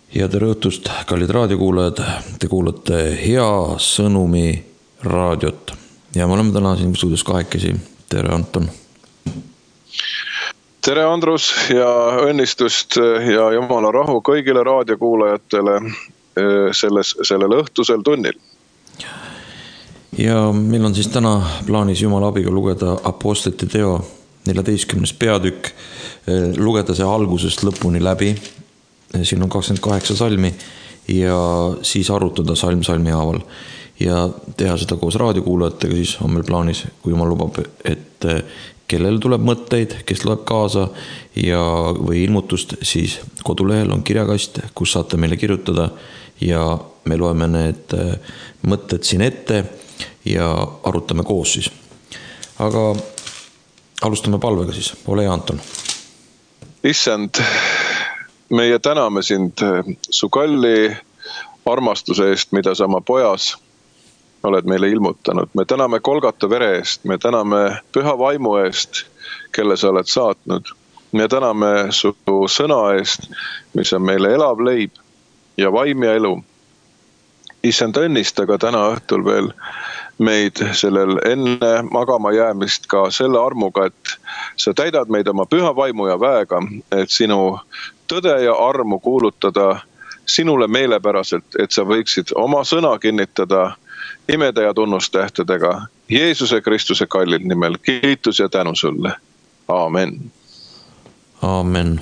Ja tere õhtust, kallid raadiokuulajad, te kuulate Hea Sõnumi raadiot ja me oleme täna siin stuudios kahekesi. Tere Anton. Tere Andrus ja õnnistust ja jumala rahu kõigile raadiokuulajatele sellel õhtusel tunnil. Ja meil on siis täna plaanis jumala abiga lugeda Apostlite teo 14. peatükk, lugeda see algusest lõpuni läbi. Siin on 28 salmi ja siis arutada salm salmi haaval ja teha seda koos raadiokuulajatega. Siis on meil plaanis, kui jumal lubab, et kellel tuleb mõtteid, kes loeb kaasa ja või ilmutust, siis kodulehel on kirjakast, kus saate meile kirjutada ja me loeme need mõtted siin ette ja arutame koos siis. Aga alustame palvega siis. Ole hea, Anton. Issand, meie täname sind su kalli armastuse eest, mida sa oma pojas oled meile ilmutanud. Me täname Golgata vere eest, me täname püha vaimu eest, kelle sa oled saatnud. Me täname su sõna eest, mis on meile elav leib ja vaim ja elu. Issand, õnnista ka täna õhtul veel meid sellel enne magama jäämist ka selle armuga, et sa täidad meid oma püha vaimu ja väega, et sinu tõde ja armu kuulutada sinule meelepäraselt, et sa võiksid oma sõna kinnitada imede ja tunnustähtedega Jeesuse Kristuse kallil nimel. Kiitus ja tänu sulle. Aamen. Aamen.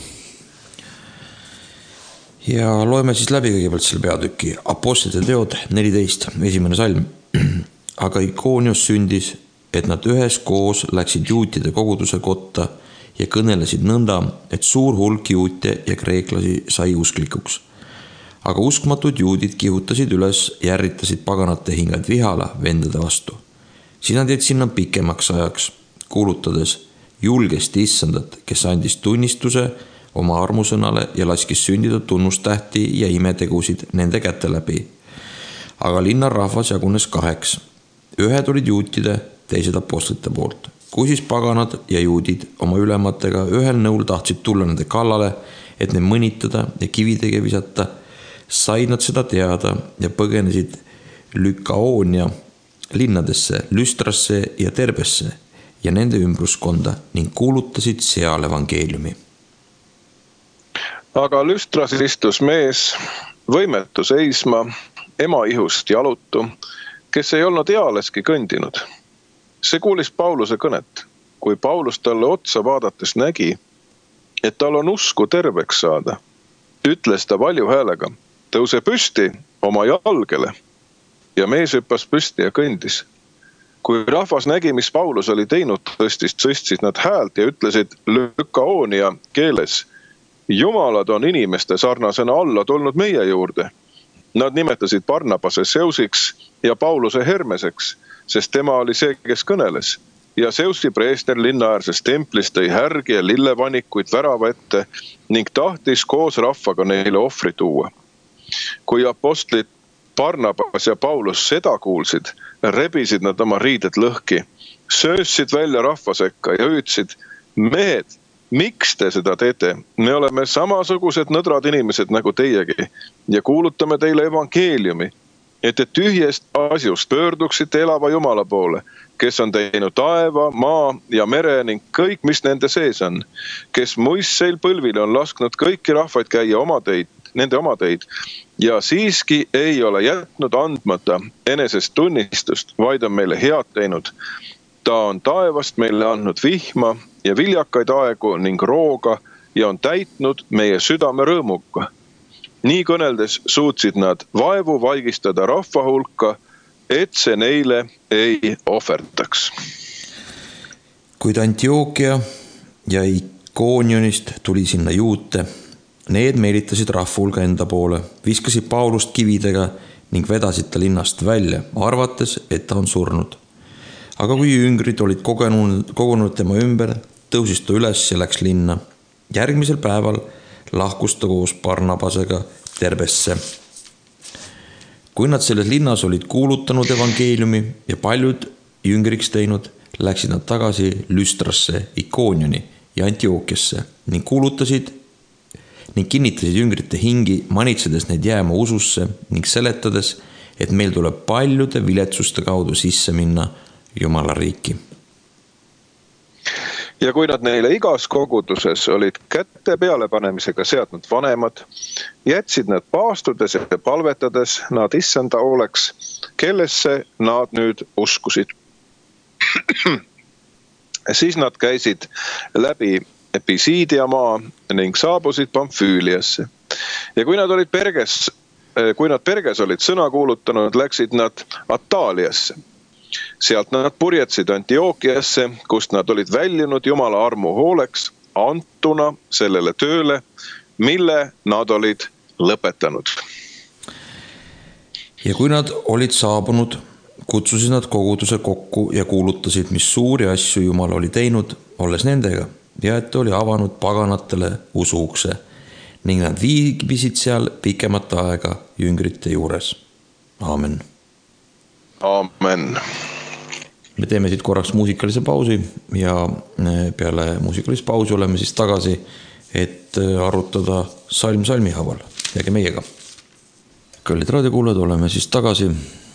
Ja loeme siis läbi kõigepealt selle peatüki. Apostlite teod 14, esimene salm. Aga Ikoonios sündis, et nad üheskoos läksid juutide koguduse kotta ja kõnelesid nõnda, et suur hulk juute ja kreeklasi sai usklikuks. Aga uskmatud juudid kihutasid üles ja ärritasid paganate hingad vihale vendade vastu. Siis nad jäid sinna pikemaks ajaks, kuulutades julgesti Issandat, kes andis tunnistuse oma armusõnale ja laskis sündida tunnustähti ja imetegusid nende käte läbi. Aga linna rahvas jagunes kaheks. Ühed olid juutide, teised apostlite poolt. Kui siis paganad ja juudid oma ülematega ühel nõul tahtsid tulla nende kallale, et neid mõnitada ja kividega visata, said nad seda teada ja põgenesid Lykaonia linnadesse, Lystrasse ja Terbesse ja nende ümbruskonda ning kuulutasid seal evangeeliumi. Aga Lystras istus mees, võimetu seisma, ema ihust jalutu, kes ei olnud ealeski kõndinud. See kuulis Pauluse kõnet. Kui Paulus talle otsa vaadates nägi, et tal on usku terveks saada, ütles ta valju häälega, tõuse püsti oma jalgele. Ja mees hüppas püsti ja kõndis. Kui rahvas nägi, mis Paulus oli teinud, tõstsid nad häält ja ütlesid Lykaonia keeles, jumalad on inimeste sarnasena alla tulnud meie juurde. Nad nimetasid Barnabase Seusiks ja Pauluse Hermeseks, sest tema oli see, kes kõneles. Ja Seusi preester linnaäärses templis tõi härgi ja lillevanikuid värava ette ning tahtis koos rahvaga neile ohvri tuua. Kui apostlid Barnabas ja Paulus seda kuulsid, rebisid nad oma riided lõhki, söössid välja rahva sekka ja hüüdsid, mehed, miks te seda teete? Me oleme samasugused nõdrad inimesed nagu teiegi ja kuulutame teile evangeeliumi, et te tühjest asjust pöörduksite elava Jumala poole, kes on teinud taeva, maa ja mere ning kõik, mis nende sees on, kes muistseil põlvile on lasknud kõiki rahvaid käia nende oma teid ja siiski ei ole jätnud andmata enesest tunnistust, vaid on meile head teinud. Ta on taevast meile andnud vihma ja viljakaid aegu ning rooga ja on täitnud meie südame rõõmuga. Nii kõneldes suutsid nad vaevu vaigistada rahva hulka, et see neile ei ohverdaks. Kuid Antiokia ja Ikoonionist tuli sinna juute, need meelitasid rahva hulga enda poole, viskasid Paulust kividega ning vedasid ta linnast välja, arvates, et ta on surnud. Aga kui jüngrid olid kogunud tema ümber, tõusis ta üles ja läks linna. Järgmisel päeval lahkus ta koos Barnabasega Terbesse. Kui nad selles linnas olid kuulutanud evangeeliumi ja paljud jüngriks teinud, läksid nad tagasi Lystrasse, Ikoonioni ja Antiokiasse ning kuulutasid ning kinnitasid jüngrite hingi, manitsedes neid jääma ususse ning seletades, et meil tuleb paljude viletsuste kaudu sisse minna Jumala riiki. Ja kui nad neile igas koguduses olid kätte pealepanemisega seadnud vanemad, jätsid nad paastudes ja palvetades nad issanda hooleks, kellesse nad nüüd uskusid. Siis nad käisid läbi Pisidia maa ning saabusid Pamfüüliasse. Ja kui nad Perges olid sõna kuulutanud, läksid nad Ataaliasse. Sealt nad purjetsid Antiookiasse, kust nad olid väljunud Jumala armu hooleks, antuna sellele tööle, mille nad olid lõpetanud. Ja kui nad olid saabunud, kutsusid nad koguduse kokku ja kuulutasid, mis suuri asju Jumal oli teinud, olles nendega, ja et oli avanud paganatele usuukse, ning nad viibisid seal pikemat aega jüngrite juures. Aamen. Amen. Me teeme siit korraks muusikalise pausi ja peale muusikalist pausi oleme siis tagasi, et arutada salm salmi haaval. Jääge meiega. Kallid raadiokuulajad, oleme siis tagasi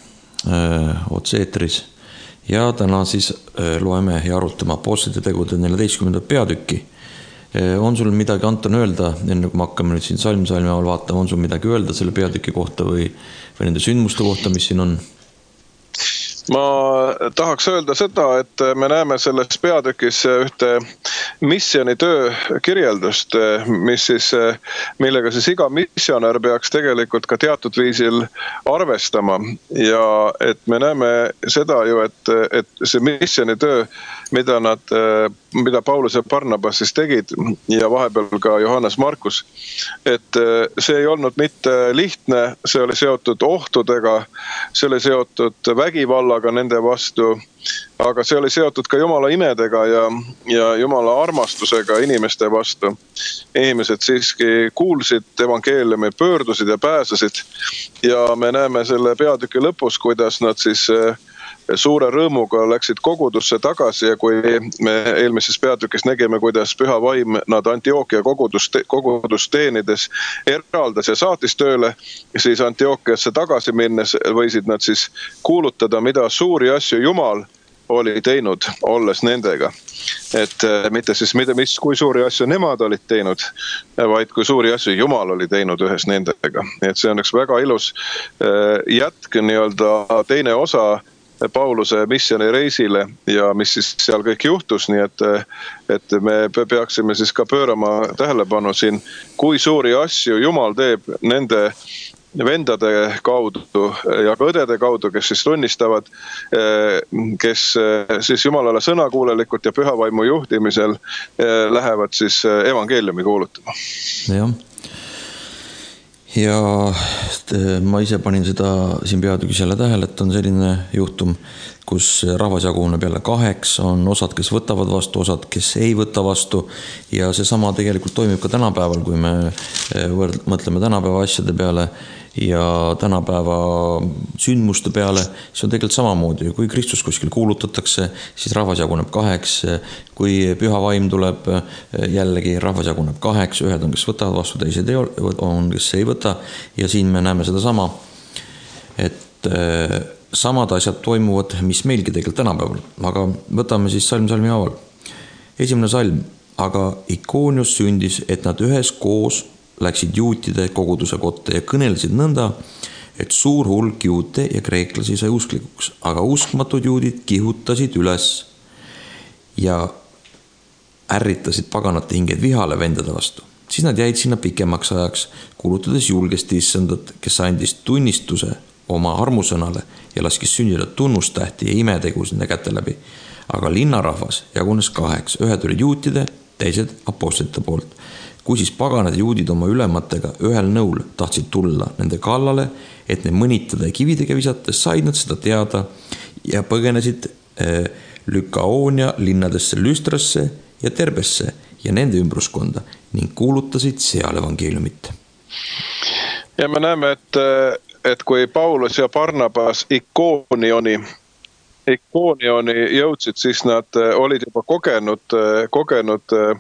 otse-eetris ja täna siis loeme ja arutame Apostlite tegude 14. peatükki. On sul midagi, Anton, öelda, enne kui me hakkame nüüd siin salm salmi haaval vaatama, on sul midagi öelda selle peatüki kohta või nende sündmuste kohta, mis siin on? Ma tahaks öelda seda, et me näeme selles peatükis ühte missionitöö kirjeldust, millega siis iga missionär peaks tegelikult ka teatud viisil arvestama. Ja et me näeme seda ju, et see missionitöö, mida Paulus ja Barnabas siis tegid ja vahepeal ka Johannes Markus, et see ei olnud mitte lihtne, see oli seotud ohtudega, see oli seotud vägivallaga nende vastu, aga see oli seotud ka Jumala imedega ja Jumala armastusega inimeste vastu. Inimesed siiski kuulsid evangeeliumi, pöördusid ja pääsesid ja me näeme selle peatüki lõpus, kuidas nad siis suure rõõmuga läksid kogudusse tagasi ja kui me eelmises peatükis nägime, kuidas Püha Vaim nad Antiookia kogudust teenides eraldas ja saatis tööle, siis Antiookiasse tagasi minnes võisid nad siis kuulutada, mida suuri asju Jumal oli teinud, olles nendega. Et mitte siis, kui suuri asju nemad olid teinud, vaid kui suuri asju Jumal oli teinud ühes nendega. Et see on üks väga ilus jätk, nii-öelda teine osa Pauluse missionireisile ja mis siis seal kõik juhtus, nii et me peaksime siis ka pöörama tähelepanu siin, kui suuri asju Jumal teeb nende vendade kaudu ja ka õdede kaudu, kes siis tunnistavad, kes siis Jumalale sõnakuulelikult ja Püha Vaimu juhtimisel lähevad siis evangeeliumi kuulutama. Jah. Ja ma ise panin seda siin peatükis jälle tähele, et on selline juhtum, kus rahvas jaguneb jälle kaheks, on osad, kes võtavad vastu, osad, kes ei võta vastu ja see sama tegelikult toimib ka tänapäeval, kui me mõtleme tänapäeva asjade peale ja tänapäeva sündmuste peale, see on tegelikult samamoodi. Kui Kristus kuskil kuulutatakse, siis rahvas jaguneb kaheks. Kui Püha Vaim tuleb, jällegi rahvas jaguneb kaheks. Ühed on, kes võtavad vastu, teised on, kes ei võta. Ja siin me näeme seda sama, et samad asjad toimuvad, mis meilgi tegelikult tänapäeval. Aga võtame siis salm salmi haaval. Esimene salm. Aga Ikoonios sündis, et nad ühes koos läksid juutide koguduse kotta ja kõnelesid nõnda, et suur hulk juute ja kreeklasi sai usklikuks, aga uskmatud juudid kihutasid üles ja ärritasid paganate hinged vihale vendade vastu. Siis nad jäid sinna pikemaks ajaks, kuulutades julgesti issandat, kes andis tunnistuse oma armusõnale ja laskis sündida tunnustähti ja imetegusid nende käte läbi. Aga linnarahvas jagunes kaheks, ühed olid juutide, teised apostlite poolt. Kui siis paganad juudid oma ülematega ühel nõul tahtsid tulla nende kallale, et neid mõnitada ja kividega visates, said nad seda teada ja põgenesid Lykaonia linnadesse Lystrasse ja Terbesse ja nende ümbruskonda ning kuulutasid seal evangeeliumit. Ja me näeme, et kui Paulus ja Barnabas Ikoonioni jõudsid, siis nad olid juba kogenud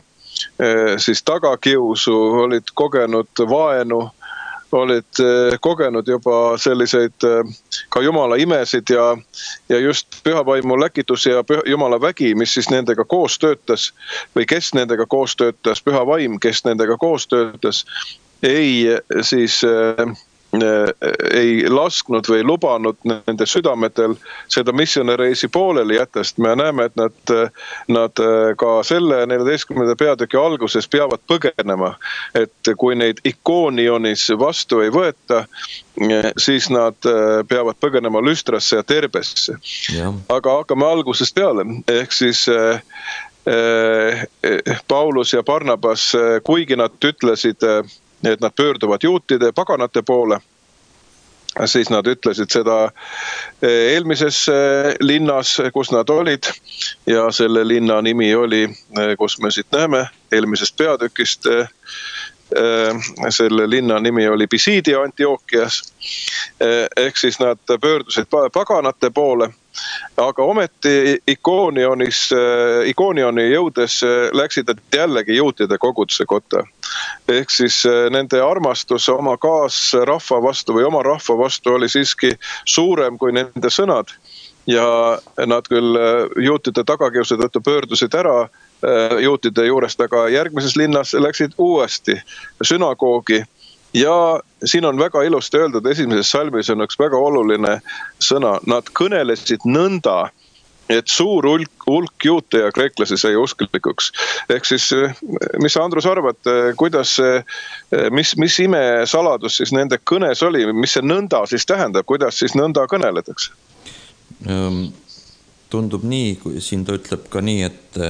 siis tagakiusu, olid kogenud vaenu, olid kogenud juba selliseid ka Jumala imesid ja just pühavaimu läkitus ja Jumala vägi, mis siis nendega koos töötas või kes nendega koos töötas, pühavaim, kes nendega koos töötas, ei lasknud või lubanud nende südametel seda missionareisi pooleli jätest. Me näeme, et nad ka selle 14. peatüki alguses peavad põgenema, et kui neid Ikonionis vastu ei võeta, siis nad peavad põgenema Lüstrasse ja Terbesse. Ja. Aga hakkame algusest peale, ehk siis Paulus ja Barnabas, kuigi nad ütlesid, et nad pöörduvad juutide paganate poole, siis nad ütlesid seda eelmises linnas, kus nad olid, ja selle linna nimi oli, kus me siit näeme, eelmisest peatükist, selle linna nimi oli Pisidia Antiokias, ehk siis nad pöördusid paganate poole, aga ometi Ikonioni jõudes läksid nad jällegi juutide koguduse kotta. Ehk siis nende armastus oma kaasrahva vastu või oma rahva vastu oli siiski suurem kui nende sõnad. Ja nad küll juutide tagakiusu tõttu pöördusid ära juutide juurest, aga järgmises linnas läksid uuesti sünagoogi. Ja siin on väga ilusti öeldud, esimeses salmis on üks väga oluline sõna. Nad kõnelesid nõnda, et suur hulk juute ja kreeklasi sai usklikuks. Ehk siis, mis sa, Andrus, arvad, kuidas, mis ime saladus siis nende kõnes oli, mis see nõnda siis tähendab, kuidas siis nõnda kõneletakse? Tundub nii, kui siin ta ütleb ka nii, et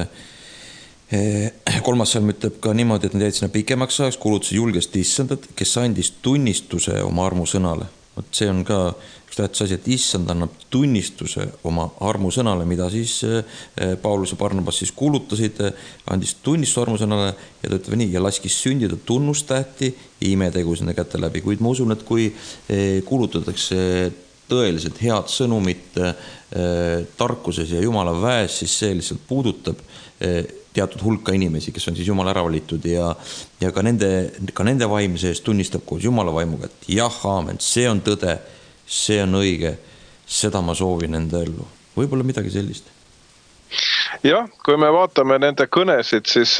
3. salm ütleb ka niimoodi, et nad jäid sinna pikemaks ajaks, kuulutasid julgest issandat, kes andis tunnistuse oma armusõnale. See on ka üks tähtis asi, et issand annab tunnistuse oma armusõnale, mida siis Paulus ja Barnabas siis kuulutasid, andis tunnistuse armusõnale ja ta ütleb nii, ja laskis sündida tunnustähti ja imetegu sinna kätte läbi. Kuid ma usun, et kui kuulutatakse tõeliselt head sõnumit tarkuses ja Jumala väes, siis see lihtsalt puudutab teatud hulka inimesi, kes on siis Jumala ära valitud ja ka nende vaim sees tunnistab koos Jumala vaimuga, et jah, aamen, see on tõde, see on õige, seda ma soovin enda ellu. Võib-olla midagi sellist. Jah, kui me vaatame nende kõnesid, siis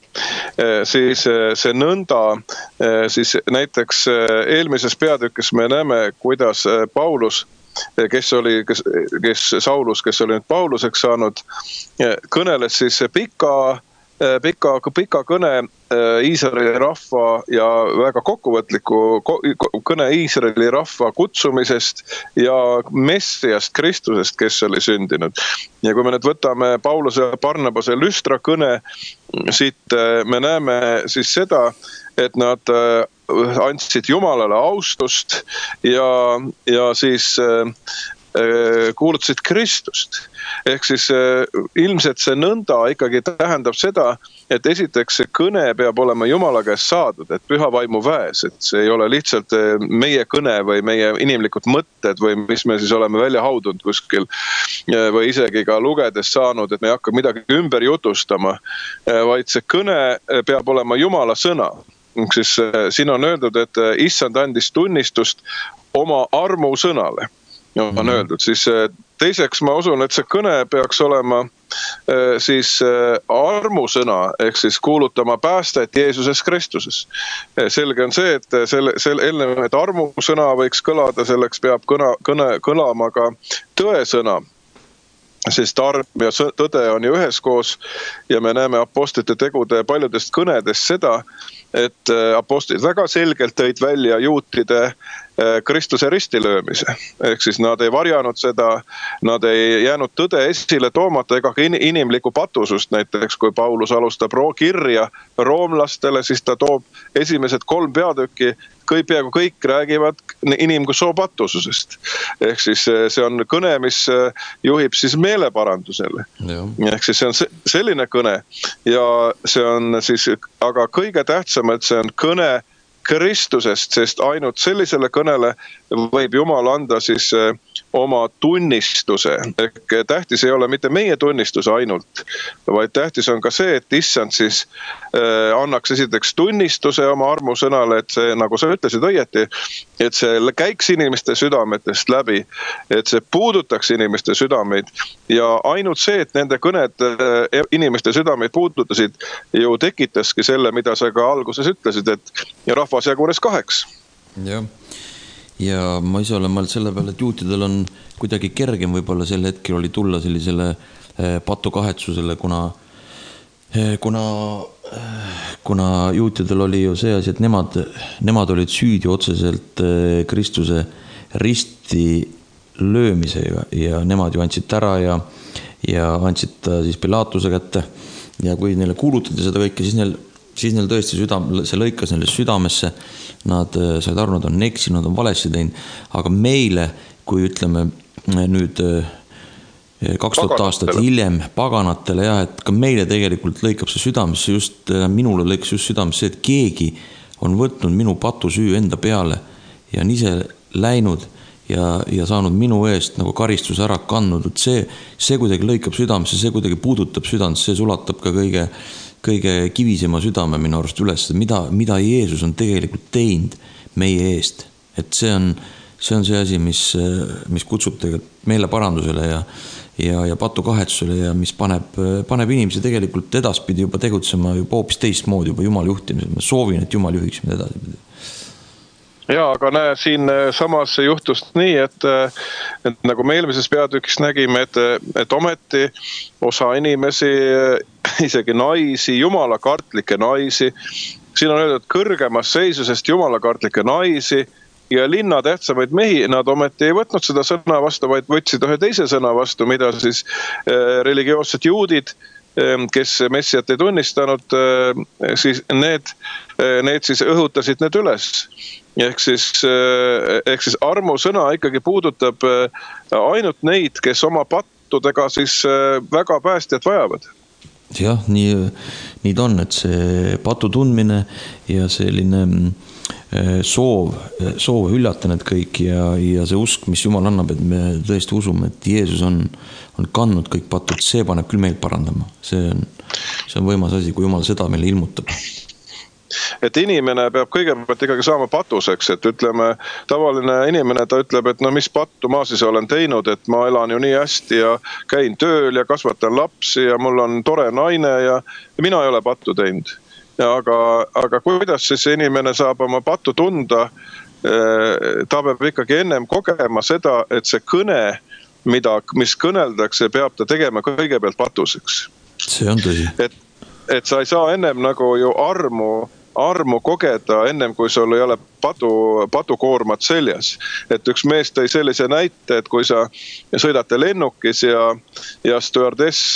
see nõnda, siis näiteks eelmises peatükis me näeme, kuidas Paulus, kes oli nüüd Pauluseks saanud, kõneles siis pika kõne Iisraeli rahva ja väga kokkuvõtliku kõne Iisraeli rahva kutsumisest ja Messiast Kristusest, kes oli sündinud. Ja kui me nüüd võtame Pauluse ja Barnabase Lüstra kõne, siit me näeme siis seda, et nad andsid Jumalale austust ja siis kuulutasid Kristust. Ehk siis ilmselt see nõnda ikkagi tähendab seda, et esiteks see kõne peab olema Jumala käest saadud, et püha vaimu väes, et see ei ole lihtsalt meie kõne või meie inimlikud mõtted või mis me siis oleme välja haudunud kuskil või isegi ka lugedes saanud, et me ei hakka midagi ümber jutustama, vaid see kõne peab olema Jumala sõna. Siis siin on öeldud, et issand andis tunnistust oma armusõnale. On öeldud. Siis teiseks ma usun, et see kõne peaks olema siis armusõna, ehk siis kuulutama päästet Jeesuses Kristuses. Selge on see, et armusõna võiks kõlada, selleks peab kõlama ka tõesõna. Sest arm ja tõde on ju üheskoos ja me näeme apostlite tegude paljudest kõnedest seda, et apostlid väga selgelt tõid välja juutide Kristuse ristilöömise. Ehk siis nad ei varjanud seda, nad ei jäänud tõde esile toomata ega ka inimlikku patusust. Näiteks kui Paulus alustab kirja roomlastele, siis ta toob esimesed 3 peatükki, peaaegu kõik räägivad inimsoo patususest. Ehk siis see on kõne, mis juhib siis meeleparandusele. Ehk siis see on selline kõne ja see on siis aga kõige tähtsam, et see on kõne Kristusest, sest ainult sellisele kõnele võib Jumal anda siis oma tunnistuse. Tähtis ei ole mitte meie tunnistus ainult, vaid tähtis on ka see, et issand siis annaks esiteks tunnistuse oma armusõnale, et see, nagu sa ütlesid õieti, et see käiks inimeste südametest läbi, et see puudutaks inimeste südameid ja ainult see, et nende kõned inimeste südameid puudutasid, ju tekitaski selle, mida sa ka alguses ütlesid, et rahvas jagunes kaheks. Jah. Ja ma ise olen mõelnud selle peale, et juutidel on kuidagi kergem võib-olla sel hetkel oli tulla sellisele patukahetsusele, kuna juutidel oli ju see asi, et nemad olid süüdi otseselt Kristuse risti löömisega ja nemad ju andsid ära ja andsid ta siis Pilatuse kätte ja kui neile kuulutati seda kõike, siis neil tõesti see lõikas neile südamesse, nad said aru, nad on eksinud, nad on valesti teinud, aga meile, kui ütleme nüüd 2000 aastat hiljem paganatele, jah, et ka meile tegelikult lõikab see südamesse just, minule lõikas just südamesse, et keegi on võtnud minu patusüü enda peale ja on ise läinud ja saanud minu eest nagu karistuse ära kandnud, et see kuidagi lõikab südamesse, see kuidagi puudutab südant, see sulatab ka kõige kivisema südame minu arust üles, mida Jeesus on tegelikult teinud meie eest. Et see on see asi, mis kutsub tegelikult meile parandusele ja patukahetsusele ja mis paneb inimesi tegelikult edaspidi juba tegutsema juba hoopis teistmoodi juba Jumal juhtimisel. Ma soovin, et Jumal juhiks meid edasi. Ja, aga näe, siin samas juhtus nii, et nagu me eelmises peatükis nägime, et ometi osa inimesi, isegi naisi, jumalakartlikke naisi, siin on öeldud kõrgemas seisusest jumalakartlikke naisi ja linna tähtsamaid mehi, nad ometi ei võtnud seda sõna vastu, vaid võtsid ühe teise sõna vastu, mida siis religioossed juudid, kes messiat ei tunnistanud, siis need siis õhutasid need üles. Ehk siis armusõna ikkagi puudutab ainult neid, kes oma pattudega siis väga päästjat vajavad. Jah, nii ta on, et see patu tundmine ja selline soov üllata need kõik ja see usk, mis Jumal annab, et me tõesti usume, et Jeesus on kandnud kõik patud, see paneb küll meil parandama. See on võimas asi, kui Jumal seda meile ilmutab. Et inimene peab kõigepealt ikkagi saama patuseks, et ütleme, tavaline inimene, ta ütleb, et no mis pattu ma siis olen teinud, et ma elan ju nii hästi ja käin tööl ja kasvatan lapsi ja mul on tore naine ja mina ei ole pattu teinud. Aga kuidas siis inimene saab oma pattu tunda, ta peab ikkagi ennem kogema seda, et see kõne, mis kõneldakse, peab ta tegema kõigepealt patuseks. See on tõsi. Et sa ei saa ennem nagu ju armu kogeda ennem, kui sul ei ole patukoormat seljas. Et üks mees tõi sellise näite, et kui sa sõidate lennukis ja stewardess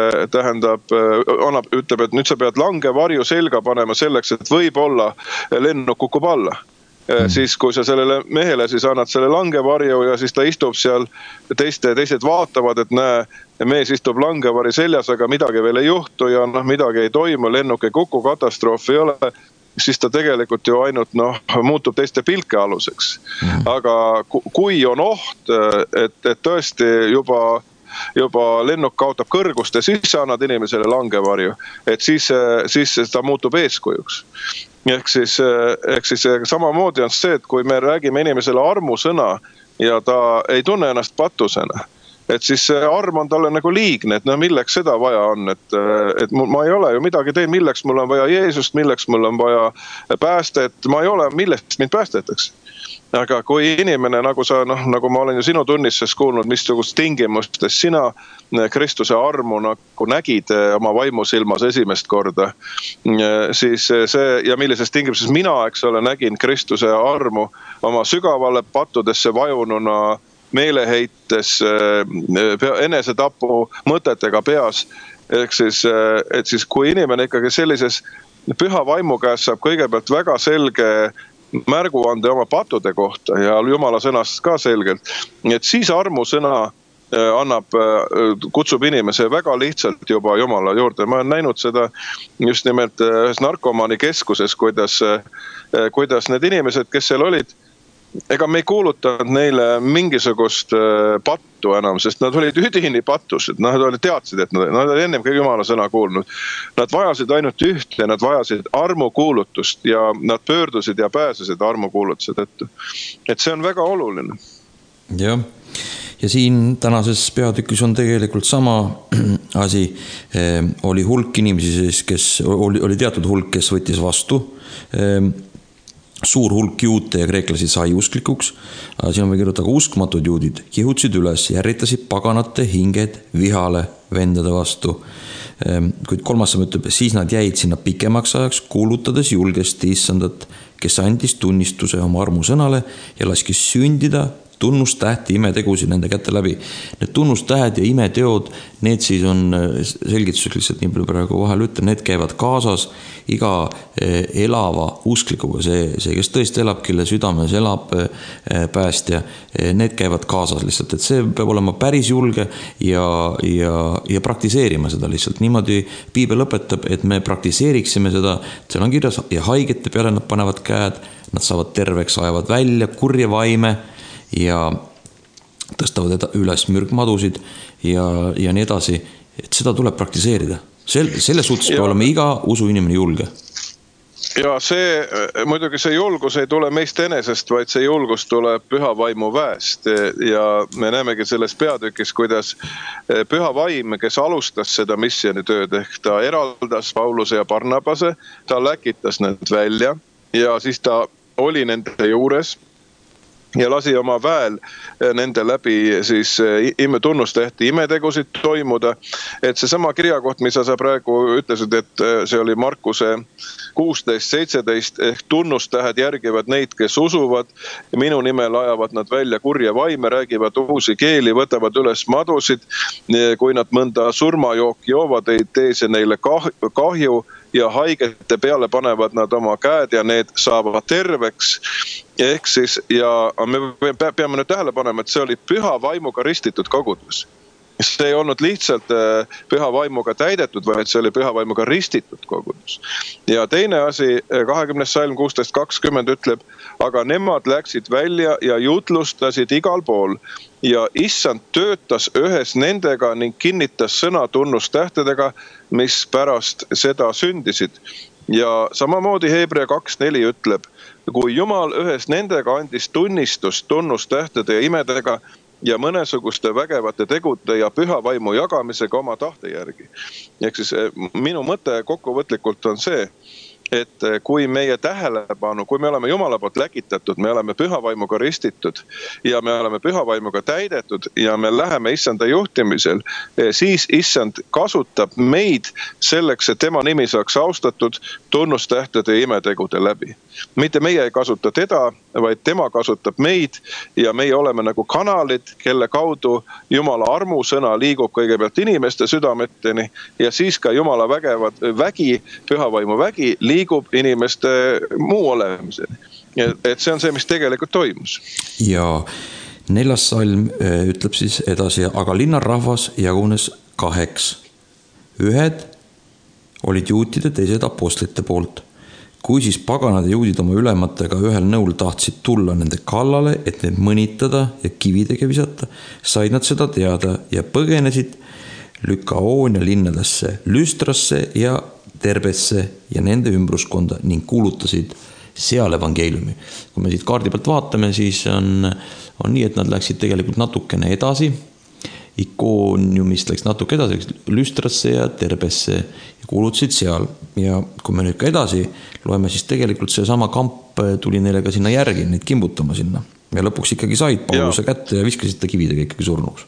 ütleb, et nüüd sa pead langevarju selga panema selleks, et võib-olla lennuk kukub alla. Siis kui sa sellele mehele siis annad selle langevarju ja siis ta istub seal, teised vaatavad, et näe, mees istub langevari seljas, aga midagi veel ei juhtu ja midagi ei toimu, lennuk ei kuku, katastroof ei ole, siis ta tegelikult ju ainult muutub teiste pilke aluseks. Aga kui on oht, et tõesti juba lennuk kaotab kõrgust ja siis sa annad inimesele langevarju, et siis ta muutub eeskujuks. Ehk siis samamoodi on see, et kui me räägime inimesele armusõna ja ta ei tunne ennast patusena, et siis see arm on talle nagu liigne, et milleks seda vaja on, et ma ei ole ju midagi teinud, milleks mul on vaja Jeesust, milleks mul on vaja päästet, ma ei ole, millest mind päästetakse. Aga kui inimene, nagu ma olen ju sinu tunnistes kuulnud, missugust tingimustes sina Kristuse armu nagu nägid oma vaimusilmas esimest korda, siis see ja millises tingimuses mina, eks ole, nägin Kristuse armu oma sügavale pattudesse vajununa meeleheites, enesetapu mõtetega peas. Et siis kui inimene ikkagi sellises püha vaimu käes saab kõigepealt väga selge märguande oma patude kohta ja Jumala sõnast ka selgelt, et siis armusõna kutsub inimese väga lihtsalt juba Jumala juurde. Ma olen näinud seda just nimelt ühes narkomaani keskuses, kuidas need inimesed, kes seal olid, ega me ei kuulutanud neile mingisugust pattu enam, sest nad olid üdini patused, nad teadsid, et nad olid ennem ka Jumala sõna kuulnud. Nad vajasid ainult ühte, nad vajasid armukuulutust ja nad pöördusid ja pääsesid armukuulutuse tõttu. Et see on väga oluline. Jah, ja siin tänases peatükis on tegelikult sama asi. Oli hulk inimesi siis, kes oli teatud hulk, kes võttis vastu. Suur hulk juute ja kreeklasi sai usklikuks. Siin on veel kirjutada, uskmatud juudid kihutsid üles, järritasid paganate hinged vihale vendade vastu. Kuid kolmas samm ütleb, siis nad jäid sinna pikemaks ajaks, kuulutades julgesti Issandat, kes andis tunnistuse oma armusõnale ja laskis sündida tunnustähti imetegusid nende kätte läbi. Need tunnustähed ja imeteod, need siis on selgituseks lihtsalt nii palju praegu vahel ütlen, need käivad kaasas iga elava usklikuga. See, kes tõesti elab, kelle südames elab päästja, need käivad kaasas lihtsalt. Et see peab olema päris julge ja praktiseerima seda lihtsalt. Niimoodi piibel õpetab, et me praktiseeriksime seda, seal on kirjas ja haigete peale nad panevad käed, nad saavad terveks, ajavad välja kurja vaime ja tõstavad üles mürgmadusid ja nii edasi, et seda tuleb praktiseerida. Selle suhtes peab olema iga usuinimene julge. Ja muidugi see julgus ei tule meist enesest, vaid see julgus tuleb püha vaimu väest ja me näemegi selles peatükis, kuidas püha vaim, kes alustas seda missioonitööd ehk ta eraldas Pauluse ja Barnabase, ta läkitas need välja ja siis ta oli nende juures ja lasi oma väel nende läbi siis tunnustehti imetegusid toimuda. Et see sama kirjakoht, mis sa praegu ütlesid, et see oli Markuse 16:17 ehk tunnustähed järgivad neid, kes usuvad. Minu nimel ajavad nad välja kurja vaime, räägivad uusi keeli, võtavad üles madusid. Kui nad mõnda surmajooki joovad, ei tee see neile kahju ja haigete peale panevad nad oma käed ja need saavad terveks. Ehk siis, ja me peame nüüd tähele panema, et see oli püha vaimuga ristitud kogudus. See ei olnud lihtsalt püha vaimuga täidetud, vaid see oli püha vaimuga ristitud kogudus. Ja teine asi, 20. salm 16:20 ütleb, aga nemad läksid välja ja jutlustasid igal pool ja Issand töötas ühes nendega ning kinnitas sõna tunnustähtedega, mis pärast seda sündisid. Ja samamoodi Hebrea 2:4 ütleb, kui Jumal ühes nendega andis tunnistust tunnustähtede ja imedega ja mõnesuguste vägevate tegude ja püha vaimu jagamisega oma tahte järgi. Ehk siis minu mõte kokkuvõtlikult on see, et kui meie tähelepanu, kui me oleme Jumala poolt läkitatud, me oleme püha vaimuga ristitud ja me oleme püha vaimuga täidetud ja me läheme Issanda juhtimisel, siis Issand kasutab meid selleks, et tema nimi saaks austatud tunnustähtede ja imetegude läbi. Mitte meie ei kasuta teda, vaid tema kasutab meid ja meie oleme nagu kanalid, kelle kaudu Jumala armusõna liigub kõigepealt inimeste südameteni ja siis ka Jumala vägi, püha vaimu vägi liigub inimeste muu olemiseni. Et see on see, mis tegelikult toimus. Ja 4. salm ütleb siis edasi, aga linnarahvas jagunes 2. Ühed olid juutide, teised apostlite poolt. Kui siis paganad ja juudid oma ülematega ühel nõul tahtsid tulla nende kallale, et need mõnitada ja kividega visata, said nad seda teada ja põgenesid Lükaoonia linnadesse, Lüstrasse ja Terbesse ja nende ümbruskonda ning kuulutasid seal evangeeliumi. Kui me siit kaardi pealt vaatame, siis on nii, et nad läksid tegelikult natukene edasi. Ikooniumist läks natuke edasi, Lüstrasse ja Terbesse ja kuulutasid seal. Ja kui me nüüd ka edasi loeme, siis tegelikult see sama kamp tuli neile ka sinna järgi, neid kimbutama sinna. Ja lõpuks ikkagi said Pauluse kätte ja viskasid ta kividega ikkagi surnuks.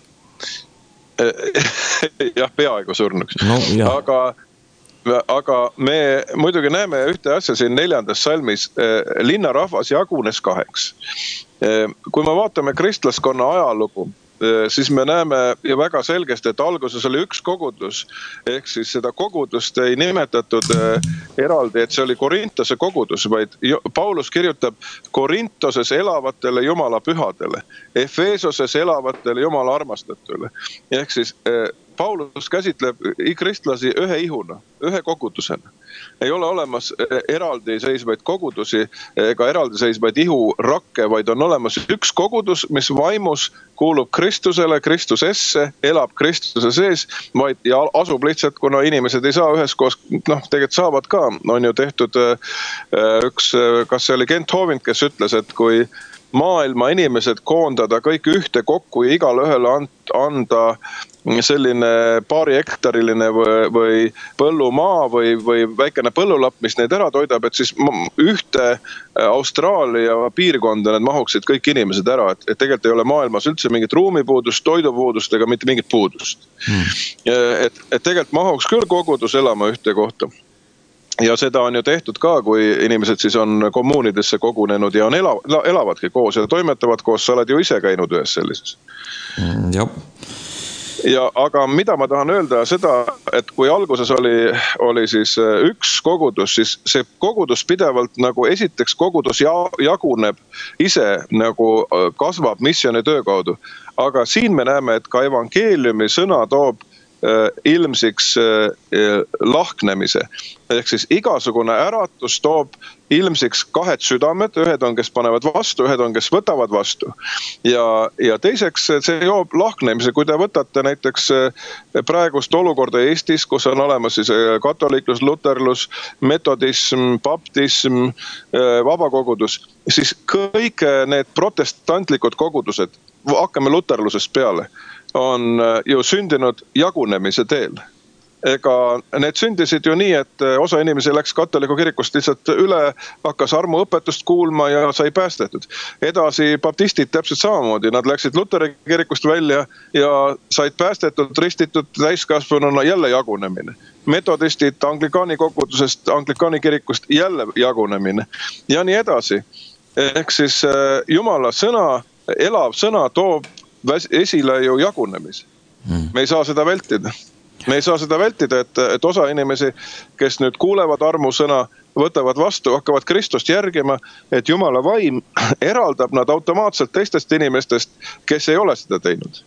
Jah, peaaegu surnuks. No, aga me muidugi näeme ühte asja siin 4. salmis, linnarahvas jagunes 2. Kui me vaatame kristlaskonna ajalugu, siis me näeme ju väga selgesti, et alguses oli üks kogudus, ehk siis seda kogudust ei nimetatud eraldi, et see oli Korintose kogudus, vaid Paulus kirjutab Korintoses elavatele Jumala pühadele, Efesoses elavatele Jumala armastatule. Ehk siis Paulus käsitleb kristlasi ühe ihuna, ühe kogudusena. Ei ole olemas eraldiseisvaid kogudusi ega eraldiseisvaid ihurakke, vaid on olemas üks kogudus, mis vaimus kuulub Kristusele, Kristusesse, elab Kristuse sees, ja asub lihtsalt, kuna inimesed ei saa üheskoos, tegelikult saavad ka, on ju tehtud üks, kas see oli Kent Hovind, kes ütles, et kui maailma inimesed koondada kõik ühte kokku ja igale ühele anda selline paari hektariline või põllumaa või väikene põllulapp, mis neid ära toidab, et siis ühte Austraalia piirkonda need mahuksid kõik inimesed ära, et tegelikult ei ole maailmas üldse mingit ruumipuudust, toidupuudust ega mitte mingit puudust. Et tegelikult mahuks küll kogudus elama ühte kohta. Ja seda on ju tehtud ka, kui inimesed siis on kommuunidesse kogunenud ja elavadki koos ja toimetavad koos, sa oled ju ise käinud ühes sellises. Jah. Aga mida ma tahan öelda seda, et kui alguses oli siis üks kogudus, siis see kogudus pidevalt nagu esiteks kogudus jaguneb ise nagu kasvab missiooni töö kaudu. Aga siin me näeme, et ka evangeeliumi sõna toob ilmsiks lahknemise. Ehk siis igasugune äratus toob ilmsiks kahed südamed, ühed on, kes panevad vastu, ühed on, kes võtavad vastu. Ja teiseks see joob lahknemise, kui te võtate näiteks praegust olukorda Eestis, kus on olemas siis katoliklus, luterlus, metodism, baptism, vabakogudus, siis kõik need protestantlikud kogudused, hakkame luterlusest peale, on ju sündinud jagunemise teel. Ega need sündisid ju nii, et osa inimesi läks katoliku kirikust lihtsalt üle, hakkas armuõpetust kuulma ja sai päästetud. Edasi baptistid täpselt samamoodi, nad läksid Luteri kirikust välja ja said päästetud, ristitud täiskasvanuna jälle jagunemine. Metodistid anglikaani kogudusest, anglikaani kirikust jälle jagunemine ja nii edasi. Ehk siis Jumala sõna, elav sõna toob esile ju jagunemis. Me ei saa seda vältida. Me ei saa seda vältida, et osa inimesi, kes nüüd kuulevad armusõna, võtavad vastu, hakkavad Kristust järgima, et Jumala vaim eraldab nad automaatselt teistest inimestest, kes ei ole seda teinud.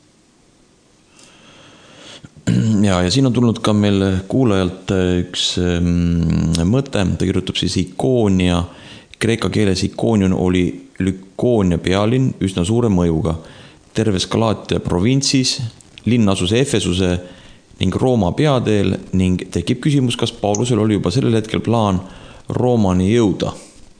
Ja siin on tulnud ka meil kuulajalt üks mõte, ta kirjutab siis Ikoonia, kreeka keeles Ikoonion oli Lykoonia pealinn üsna suure mõjuga. Terves Galaatia provintsis, linn asus Efesuse ning Rooma peateel ning tekib küsimus, kas Paulusel oli juba sellel hetkel plaan Roomani jõuda?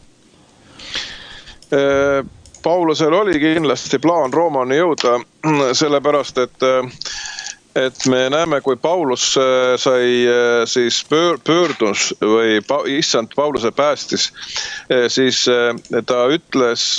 Paulusel oli kindlasti plaan Roomani jõuda, sellepärast, et me näeme, kui Paulus sai siis pöördus või issand Pauluse päästis, siis ta ütles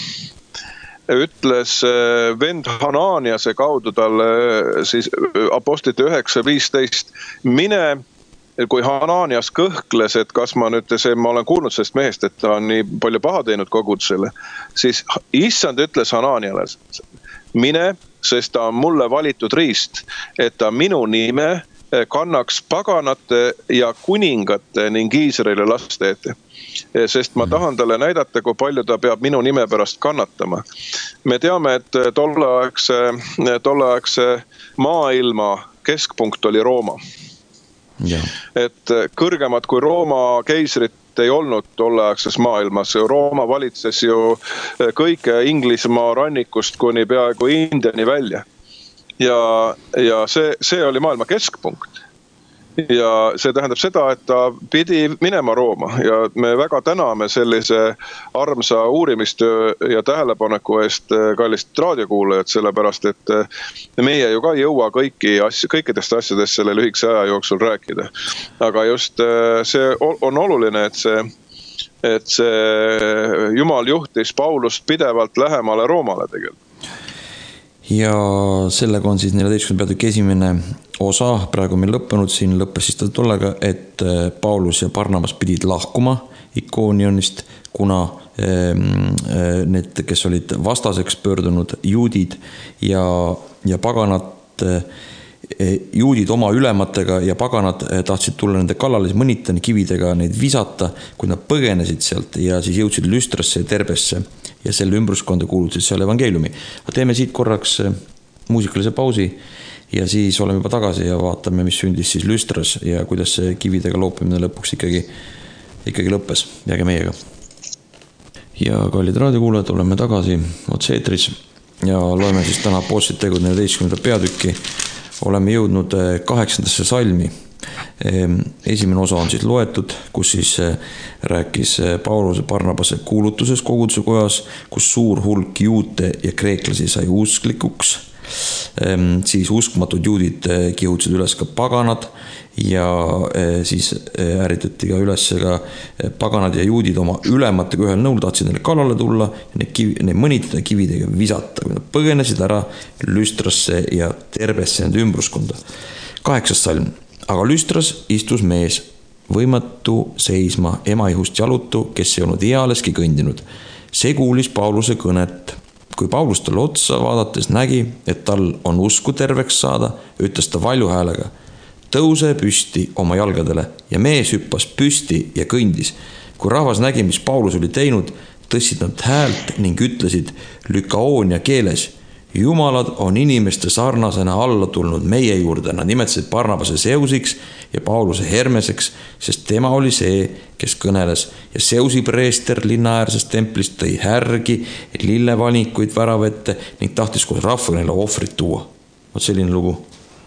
vend Hananiase kaudu talle siis apostlite 9:15 mine, kui Hananias kõhkles, et kas ma olen kuulnud sellest mehest, et ta on nii palju paha teinud kogudusele, siis issand ütles Hananiale, mine, sest ta on mulle valitud riist, et ta minu nime kannaks paganate ja kuningate ning Iisraeli laste ette. Sest ma tahan talle näidata, kui palju ta peab minu nime pärast kannatama. Me teame, et tolleaegse maailma keskpunkt oli Rooma. Ja. Et kõrgemad kui Rooma keisrit ei olnud tolleaegses maailmas. Rooma valitses ju kõike Inglismaa rannikust kuni peaaegu Indiani välja. Ja see oli maailma keskpunkt. Ja see tähendab seda, et ta pidi minema Rooma ja me väga täname sellise armsa uurimistöö ja tähelepaneku eest kallist raadiokuulajat, sellepärast, et meie ju ka ei jõua kõikidest asjadest selle lühikese aja jooksul rääkida. Aga just see on oluline, et see Jumal juhtis Paulust pidevalt lähemale Roomale tegelikult. Ja sellega on siis 14. peatüki esimene osa praegu meil lõppenud, siin lõppes siis tollega, et Paulus ja Barnabas pidid lahkuma Ikoonionist, kuna need, kes olid vastaseks pöördunud juudid ja paganad, juudid oma ülematega ja paganad tahtsid tulla nende kallale, mõnita kividega neid visata, kui nad põgenesid sealt ja siis jõudsid Lüstrasse ja Terbesse ja selle ümbruskonda kuulutasid seal evangeeliumi. Teeme siit korraks muusikalise pausi ja siis oleme juba tagasi ja vaatame, mis sündis siis Lüstras ja kuidas see kividega loopimine lõpuks ikkagi lõppes. Jääge meiega. Ja kallid raadiokuulajad, oleme tagasi otse-eetris ja loeme siis täna Apostlite tegude 14. peatükki. Oleme jõudnud 8. salmi. Esimene osa on siis loetud, kus siis rääkis Pauluse Barnabase kuulutuses koguduse kojas, kus suur hulk juute ja kreeklasi sai usklikuks. Siis uskmatud juudid kihutasid üles ka paganad ja siis ärritati ka üles ka paganad ja juudid oma ülematega ühel nõul tahtsid neile kallale tulla ja neid mõnitada kividega visata, kui nad põgenesid ära Lüstrasse ja tervesse nende ümbruskonda. 8. salm. Aga Lüstras istus mees, võimatu seisma ema ihust jalutu, kes ei olnud ealeski kõndinud. See kuulis Pauluse kõnet. Kui Paulus talle otsa vaadates nägi, et tal on usku terveks saada, ütles ta valju häälega: tõuse püsti oma jalgadele, ja mees hüppas püsti ja kõndis. Kui rahvas nägi, mis Paulus oli teinud, tõstsid nad häält ning ütlesid Lykaoonia keeles: Jumalad on inimeste sarnasena alla tulnud meie juurde. Nad nimetasid Barnabase Seusiks ja Pauluse Hermeseks, sest tema oli see, kes kõneles, ja Seusi preester linnaäärsest templist tõi härgi, lillevanikuid väravette ning tahtis koos rahva neile ohvrit tuua. Vot selline lugu.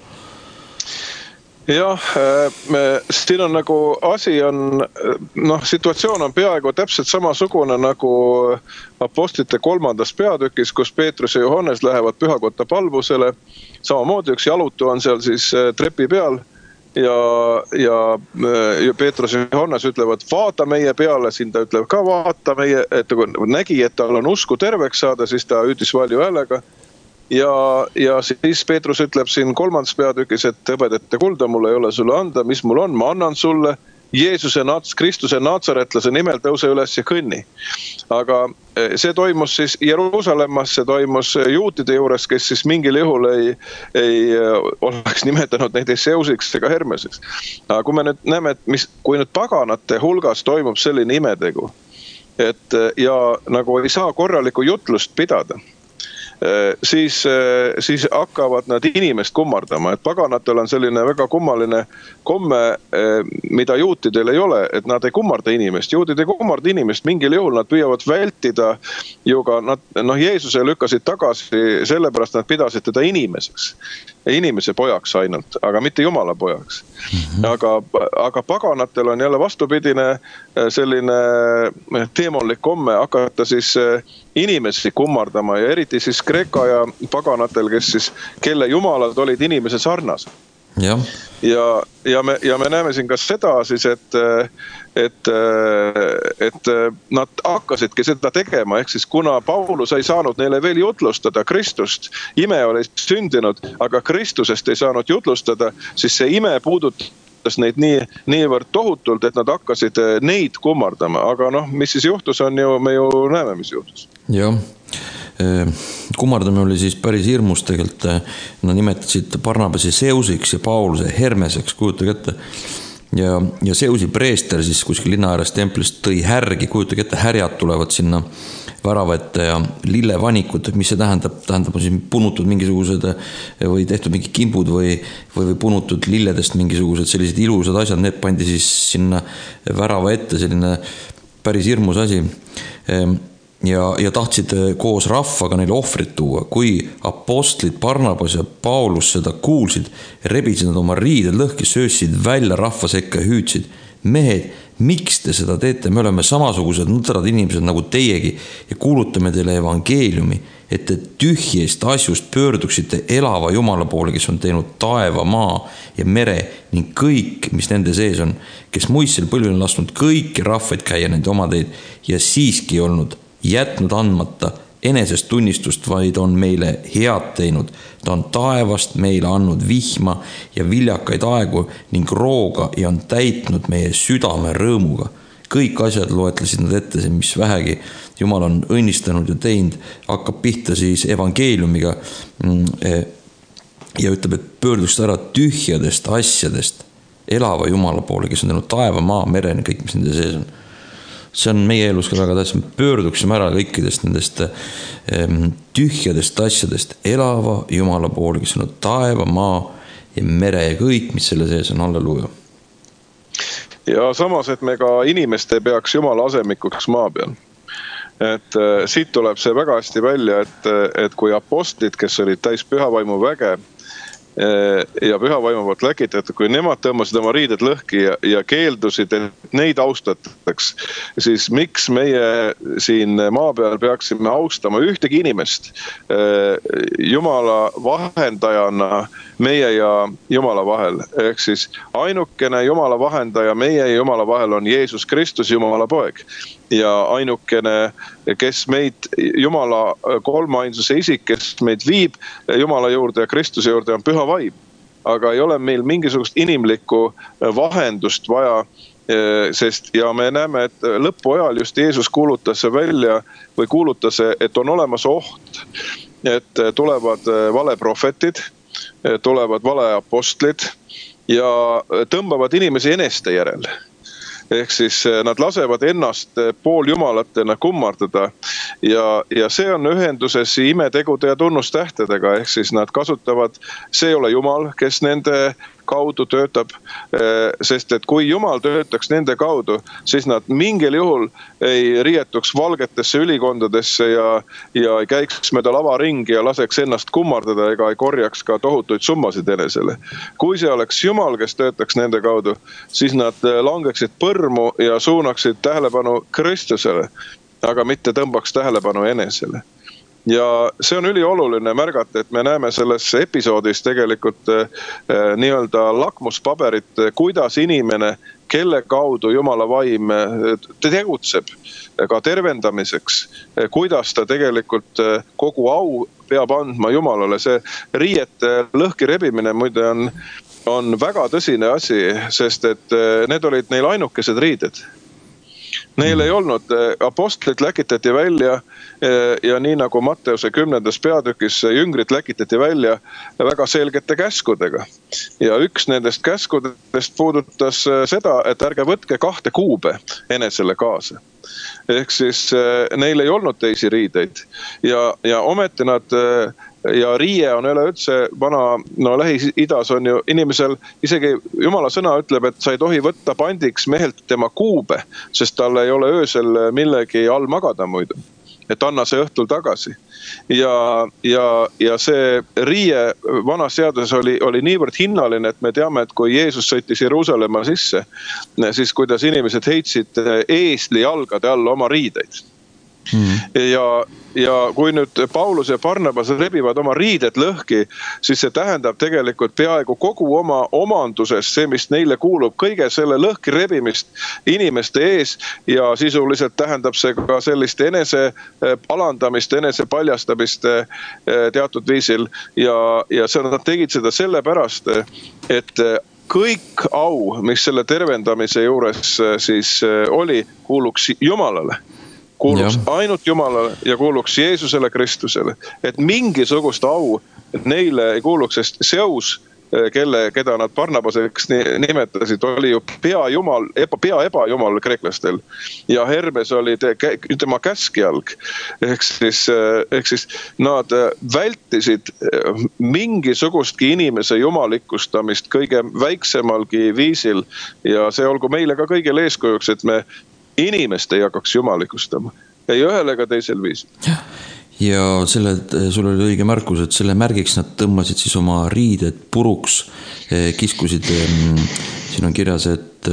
Jah, siin on nagu asi on, situatsioon on peaaegu täpselt samasugune nagu Apostlite 3. peatükis, kus Peetrus ja Johannes lähevad pühakotta palvusele. Samamoodi üks jalutu on seal siis trepi peal ja Peetrus ja Johannes ütlevad, vaata meie peale, siin ta ütleb ka vaata meie, et kui nägi, et tal on usku terveks saada, siis ta hüüdis valju häälega. Ja siis Peetrus ütleb siin 3. peatükis, et õpedate kulda, mul ei ole sulle anda, mis mul on, ma annan sulle Kristuse Naatsaretlase nimel, tõuse üles ja kõnni. Aga see toimus siis Jeruusalemmas, see toimus juutide juures, kes siis mingil juhul ei oleks nimetanud neid Seusiks ega Hermeseks. Aga kui me nüüd näeme, et kui nüüd paganate hulgas toimub selline imetegu, ja nagu ei saa korralikku jutlust pidada, siis hakkavad nad inimest kummardama, et paganatel on selline väga kummaline komme, mida juutidel ei ole, et nad ei kummarda inimest. Juudid ei kummarda inimest, mingil juhul nad püüavad vältida ju ka Jeesuse lükkasid tagasi, sellepärast nad pidasid teda inimese pojaks ainult, aga mitte Jumala pojaks. Aga paganatel on jälle vastupidine selline teemonlik komme hakata siis inimesi kummardama ja eriti siis Kreeka ja paganatel, kelle jumalad olid inimese sarnased. Ja me näeme siin ka seda siis, et nad hakkasidki seda tegema, ehk siis kuna Paulus ei saanud neile veel jutlustada Kristust, ime oli sündinud, aga Kristusest ei saanud jutlustada, siis see ime puudutas neid niivõrd tohutult, et nad hakkasid neid kummardama. Aga mis siis juhtus me ju näeme, mis juhtus. Jah. Kummardamine oli siis päris hirmus tegelikult. Nad nimetasid Barnabase Seusiks ja Pauluse Hermeseks, kujutage ette. Ja Seusi preester siis kuskil linnaääres templist tõi härgi, kujutage ette, härjad tulevad sinna väravette ja lillevanikud, mis see tähendab? Tähendab on siis punutud mingisugused või tehtud mingi kimbud või punutud lilledest mingisugused sellised ilusad asjad, need pandi siis sinna värava ette, selline päris hirmus asi. Ja tahtsid koos rahvaga neile ohvrit tuua. Kui apostlid Barnabas ja Paulus seda kuulsid, rebisid nad oma riided lõhki, söösid välja rahva sekka ja hüüdsid: mehed, miks te seda teete? Me oleme samasugused nutrad inimesed nagu teiegi ja kuulutame teile evangeeliumi, et te tühjest asjust pöörduksite elava Jumala poole, kes on teinud taeva, maa ja mere ning kõik, mis nende sees on, kes muistsel põlvil on lasknud kõiki rahvaid käia nende omadeid ja siiski olnud jätnud andmata enesest tunnistust, vaid on meile head teinud. Ta on taevast meile andnud vihma ja viljakaid aegu ning rooga ja on täitnud meie südame rõõmuga. Kõik asjad loetlesid nad ette, mis vähegi Jumal on õnnistanud ja teinud, hakkab pihta siis evangeeliumiga ja ütleb, et pöörduks ära tühjadest asjadest elava Jumala poole, kes on teinud taeva, maa, meren, kõik, mis nende sees on. see on meie elus ka väga tähtsam, pöörduksime ära kõikidest nendest tühjadest asjadest elava Jumala poole, kes on taeva, maa ja mere ja kõik, mis selle sees on, halleluuja. Ja samas, et me ka inimeste peaks Jumala asemikuks maa peal. Et siit tuleb see väga hästi välja, et kui apostlid, kes olid täis pühavaimu väge ja pühavaimu poolt läkitatud, kui nemad tõmbasid oma riided lõhki ja keeldusid, et neid austataks, siis miks meie siin maa peal peaksime austama ühtegi inimest Jumala vahendajana meie ja Jumala vahel. Ehk siis ainukene Jumala vahendaja meie ja Jumala vahel on Jeesus Kristus, Jumala poeg. Ja ainukene, kes meid Jumala kolmainsuse isik, kes meid viib Jumala juurde ja Kristuse juurde, on püha vaim. Aga ei ole meil mingisugust inimlikku vahendust vaja, sest ja me näeme, et lõpu ajal just Jeesus kuulutas välja või kuulutas, et on olemas oht, et tulevad valeprohvetid, tulevad valeapostlid ja tõmbavad inimesi eneste järel. Ehk siis nad lasevad ennast pooljumalatena kummardada ja see on ühenduses imetegude ja tunnustähtedega, ehk siis nad kasutavad, see ei ole Jumal, kes nende kaudu töötab, sest et kui Jumal töötaks nende kaudu, siis nad mingil juhul ei riietuks valgetesse ülikondadesse ja ei käiks mööda lavaringi ja laseks ennast kummardada ega ei korjaks ka tohutuid summasid enesele. Kui see oleks Jumal, kes töötaks nende kaudu, siis nad langeksid põrmu ja suunaksid tähelepanu Kristusele, aga mitte tõmbaks tähelepanu enesele. Ja see on ülioluline märgata, et me näeme selles episoodis tegelikult nii-öelda lakmuspaberit, kuidas inimene, kelle kaudu Jumala vaim tegutseb ka tervendamiseks, kuidas ta tegelikult kogu au peab andma Jumalale. See riiete lõhki rebimine muide on väga tõsine asi, sest et need olid neil ainukesed riided. Neil ei olnud, apostlid läkitati välja ja nii nagu Matteuse 10. peatükis jüngrid läkitati välja väga selgete käskudega. Ja üks nendest käskudest puudutas seda, et ärge võtke 2 kuube enesele kaasa. Ehk siis neil ei olnud teisi riideid ja ometi nad ja riie on üleüldse Lähis-Idas on ju inimesel, isegi Jumala sõna ütleb, et sa ei tohi võtta pandiks mehelt tema kuube, sest tal ei ole öösel millegi all magada muidu, et anna see õhtul tagasi. Ja see riie vanas seaduses oli niivõrd hinnaline, et me teame, et kui Jeesus sõitis Jeruusalemma sisse, siis kuidas inimesed heitsid eesli jalgade alla oma riideid. Ja kui nüüd Paulus ja Barnabas rebivad oma riided lõhki, siis see tähendab tegelikult peaaegu kogu oma omandusest, see, mis neile kuulub, kõige selle lõhki rebimist inimeste ees ja sisuliselt tähendab see ka sellist enese alandamist, enese paljastamist teatud viisil ja nad tegid seda sellepärast, et kõik au, mis selle tervendamise juures siis oli, kuuluks Jumalale. Kuuluks ainult Jumalale ja kuuluks Jeesusele Kristusele. Et mingisugust au neile ei kuuluks, sest Seus, keda nad Barnabaseks nimetasid, oli ju pea ebajumal kreeklastel. Ja Hermes oli tema käskjalg. Ehk siis nad vältisid mingisugustki inimese jumalikkustamist kõige väiksemalgi viisil. Ja see olgu meile ka kõigil eeskujuks, et me inimest ei hakkaks jumalikustama. Ei ühel ega teisel viisil. Ja sul oli õige märkus, et selle märgiks nad tõmbasid siis oma riided puruks, kiskusid, siin on kirjas, et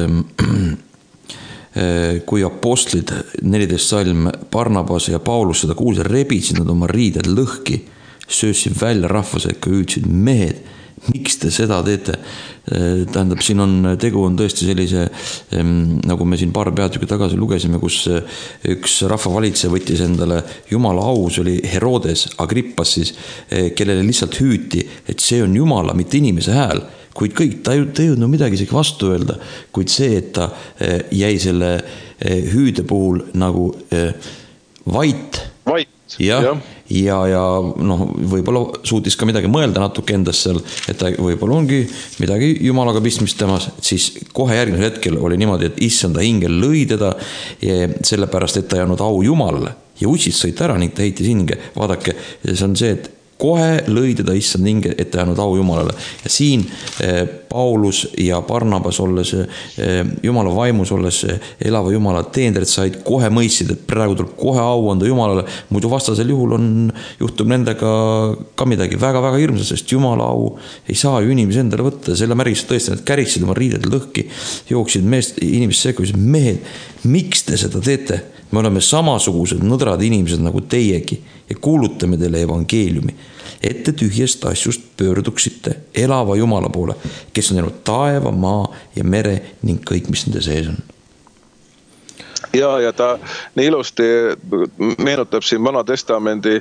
kui apostlid 14 salm Barnabas ja Paulus seda kuulsid, rebisid nad oma riided lõhki, söösid välja rahvasekka, hüüdsid, mehed, miks te seda teete? Tähendab, siin tegu on tõesti sellise, nagu me siin paar peatükki tagasi lugesime, kus üks rahvavalitseja võttis endale Jumala au, see oli Herodes Agrippas siis, kellele lihtsalt hüüti, et see on Jumala, mitte inimese hääl. Kuid kõik, ta ei jõudnud midagi isegi vastu öelda, kuid see, et ta jäi selle hüüde puhul nagu vait. Vait, jah. ja noh, võib-olla suutis ka midagi mõelda natuke endast seal, et ta võib-olla ongi midagi jumalaga pistmist temas, siis kohe järgmisel hetkel oli niimoodi, et issanda ingel lõi teda sellepärast, et ta ei andnud au Jumalale ja ussid sõid ära ning ta heitis hinge. Vaadake, see on see, et kohe lõi teda issand hinge, et ta ei andnud au Jumalale. Ja siin Paulus ja Barnabas olles, Jumala vaimus olles, elava Jumala teenrid said kohe mõistsid, et praegu tuleb kohe au anda Jumalale. Muidu vastasel juhul juhtub nendega ka midagi väga-väga hirmsat, sest Jumala au ei saa ju inimesi endale võtta. Selle märgis tõesti, nad käriksid oma riided lõhki, jooksid inimest sekkusid, mehed, miks te seda teete? Me oleme samasugused nõdrad inimesed nagu teiegi ja kuulutame teile evangeeliumi, et te tühjest asjust pöörduksite elava Jumala poole, kes on teinud taeva, maa ja mere ning kõik, mis nende sees on. Ja ta nii ilusti meenutab siin Vana Testamendi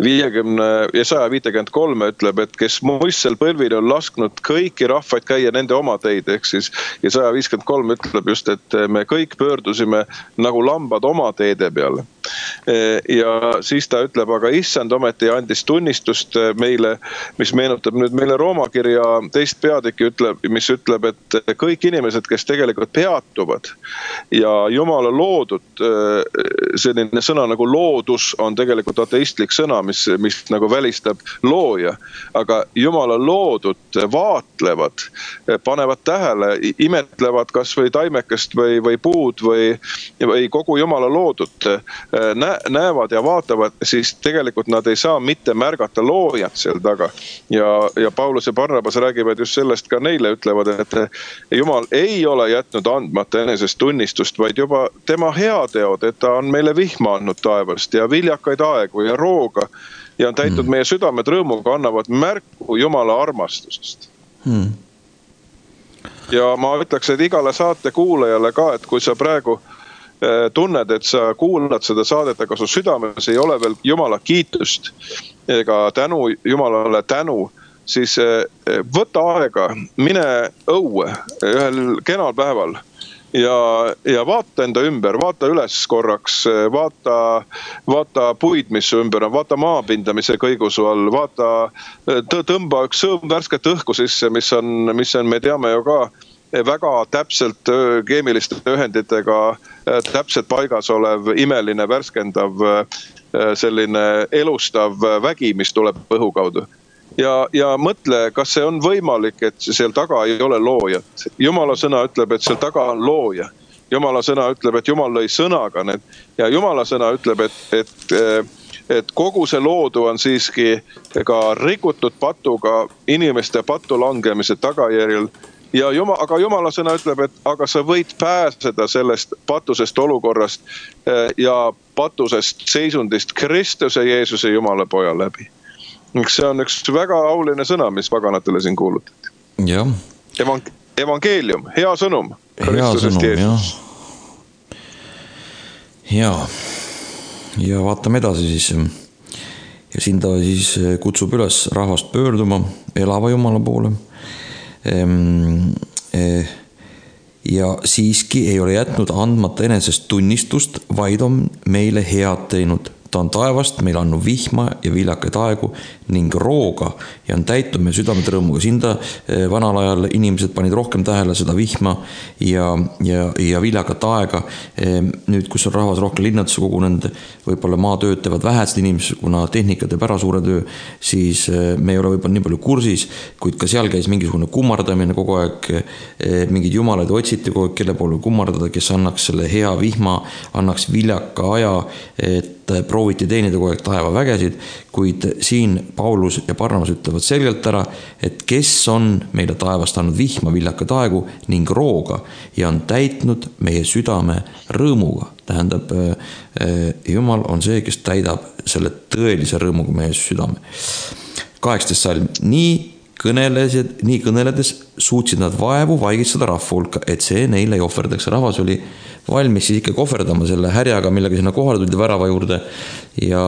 153 ütleb, et kes muistsel põlvil on lasknud kõiki rahvaid käia nende oma teid, ehk siis 153 ütleb just, et me kõik pöördusime nagu lambad oma teede peale. Ja siis ta ütleb, aga issand ometi andis tunnistust meile, mis meenutab nüüd meile Rooma kirja teist peatükki mis ütleb, et kõik inimesed, kes tegelikult peatuvad ja Jumala loodud, selline sõna nagu loodus on tegelikult ateistlik sõna, mis nagu välistab looja, aga Jumala loodud vaatlevad, panevad tähele, imetlevad kas või taimekest või puud või kogu Jumala loodud, näevad ja vaatavad, siis tegelikult nad ei saa mitte märgata loojat seal taga. Ja Paulus ja Barnabas räägivad just sellest ka neile, ütlevad, et Jumal ei ole jätnud andmata enesest tunnistust, vaid juba tema heateod, et ta on meile vihma andnud taevast ja viljakaid aegu ja rooga ja on täitnud meie südamed rõõmuga, annavad märku Jumala armastusest. Ja ma ütleks, et igale saate kuulajale ka, et kui sa praegu tunned, et sa kuulad seda saadet, aga su südames ei ole veel Jumala kiitust ega Jumalale tänu, siis võta aega, mine õue ühel kenal päeval ja vaata enda ümber, vaata üles korraks, vaata puid, mis su ümber on, vaata maapinda, mis see kõigusu all, tõmba üks sõõm värsket õhku sisse, mis on, me teame ju ka, väga täpselt keemiliste ühenditega täpselt paigas olev, imeline, värskendav, selline elustav vägi, mis tuleb õhu kaudu. Ja mõtle, kas see on võimalik, et seal taga ei ole loojat. Jumala sõna ütleb, et seal taga on looja. Jumala sõna ütleb, et Jumal lõi sõnaga need. Ja Jumala sõna ütleb, et kogu see loodu on siiski ka rikutud patuga inimeste patu langemise tagajärjel. Aga Jumala sõna ütleb, et aga sa võid pääseda sellest patusest olukorrast ja patusest seisundist Kristuse Jeesuse Jumala poja läbi. See on üks väga auline sõna, mis paganatele siin kuulutati. Ja. Evangeelium, hea sõnum. Hea sõnum, jah. Ja vaatame edasi siis. Ja siin ta siis kutsub üles rahvast pöörduma elava Jumala poole. Ja siiski ei ole jätnud andmata enesest tunnistust, vaid on meile head teinud. Ta on taevast meil andnud vihma ja viljakaid aegu ning rooga ja on täitnud meie südamed rõõmuga. Sinda vanal ajal inimesed panid rohkem tähele seda vihma ja viljakat aega. Nüüd, kus on rahvas rohkem linnadesse kogunenud, võib-olla maatööd teevad vähesed inimesed, kuna tehnika teeb ära suure töö, siis me ei ole võib-olla nii palju kursis, kuid ka seal käis mingisugune kummardamine kogu aeg, mingid jumalaid otsiti kogu aeg, kelle poole kummardada, kes annaks selle hea vihma, annaks viljaka aja, et prooviti teenida kogu aeg taeva vägesid, kuid siin Paulus ja Barnabas ütlevad selgelt ära, et kes on meile taevast andnud vihma, viljakad aegu ning rooga ja on täitnud meie südame rõõmuga. Tähendab, Jumal on see, kes täidab selle tõelise rõõmuga meie südame. 18 salm. Nii kõneledes suutsid nad vaevu vaigistada rahva hulka, et see neile ei ohverdaks. Rahvas oli valmis siis ikkagi ohverdama selle härjaga, millega sinna kohale tuldi värava juurde ja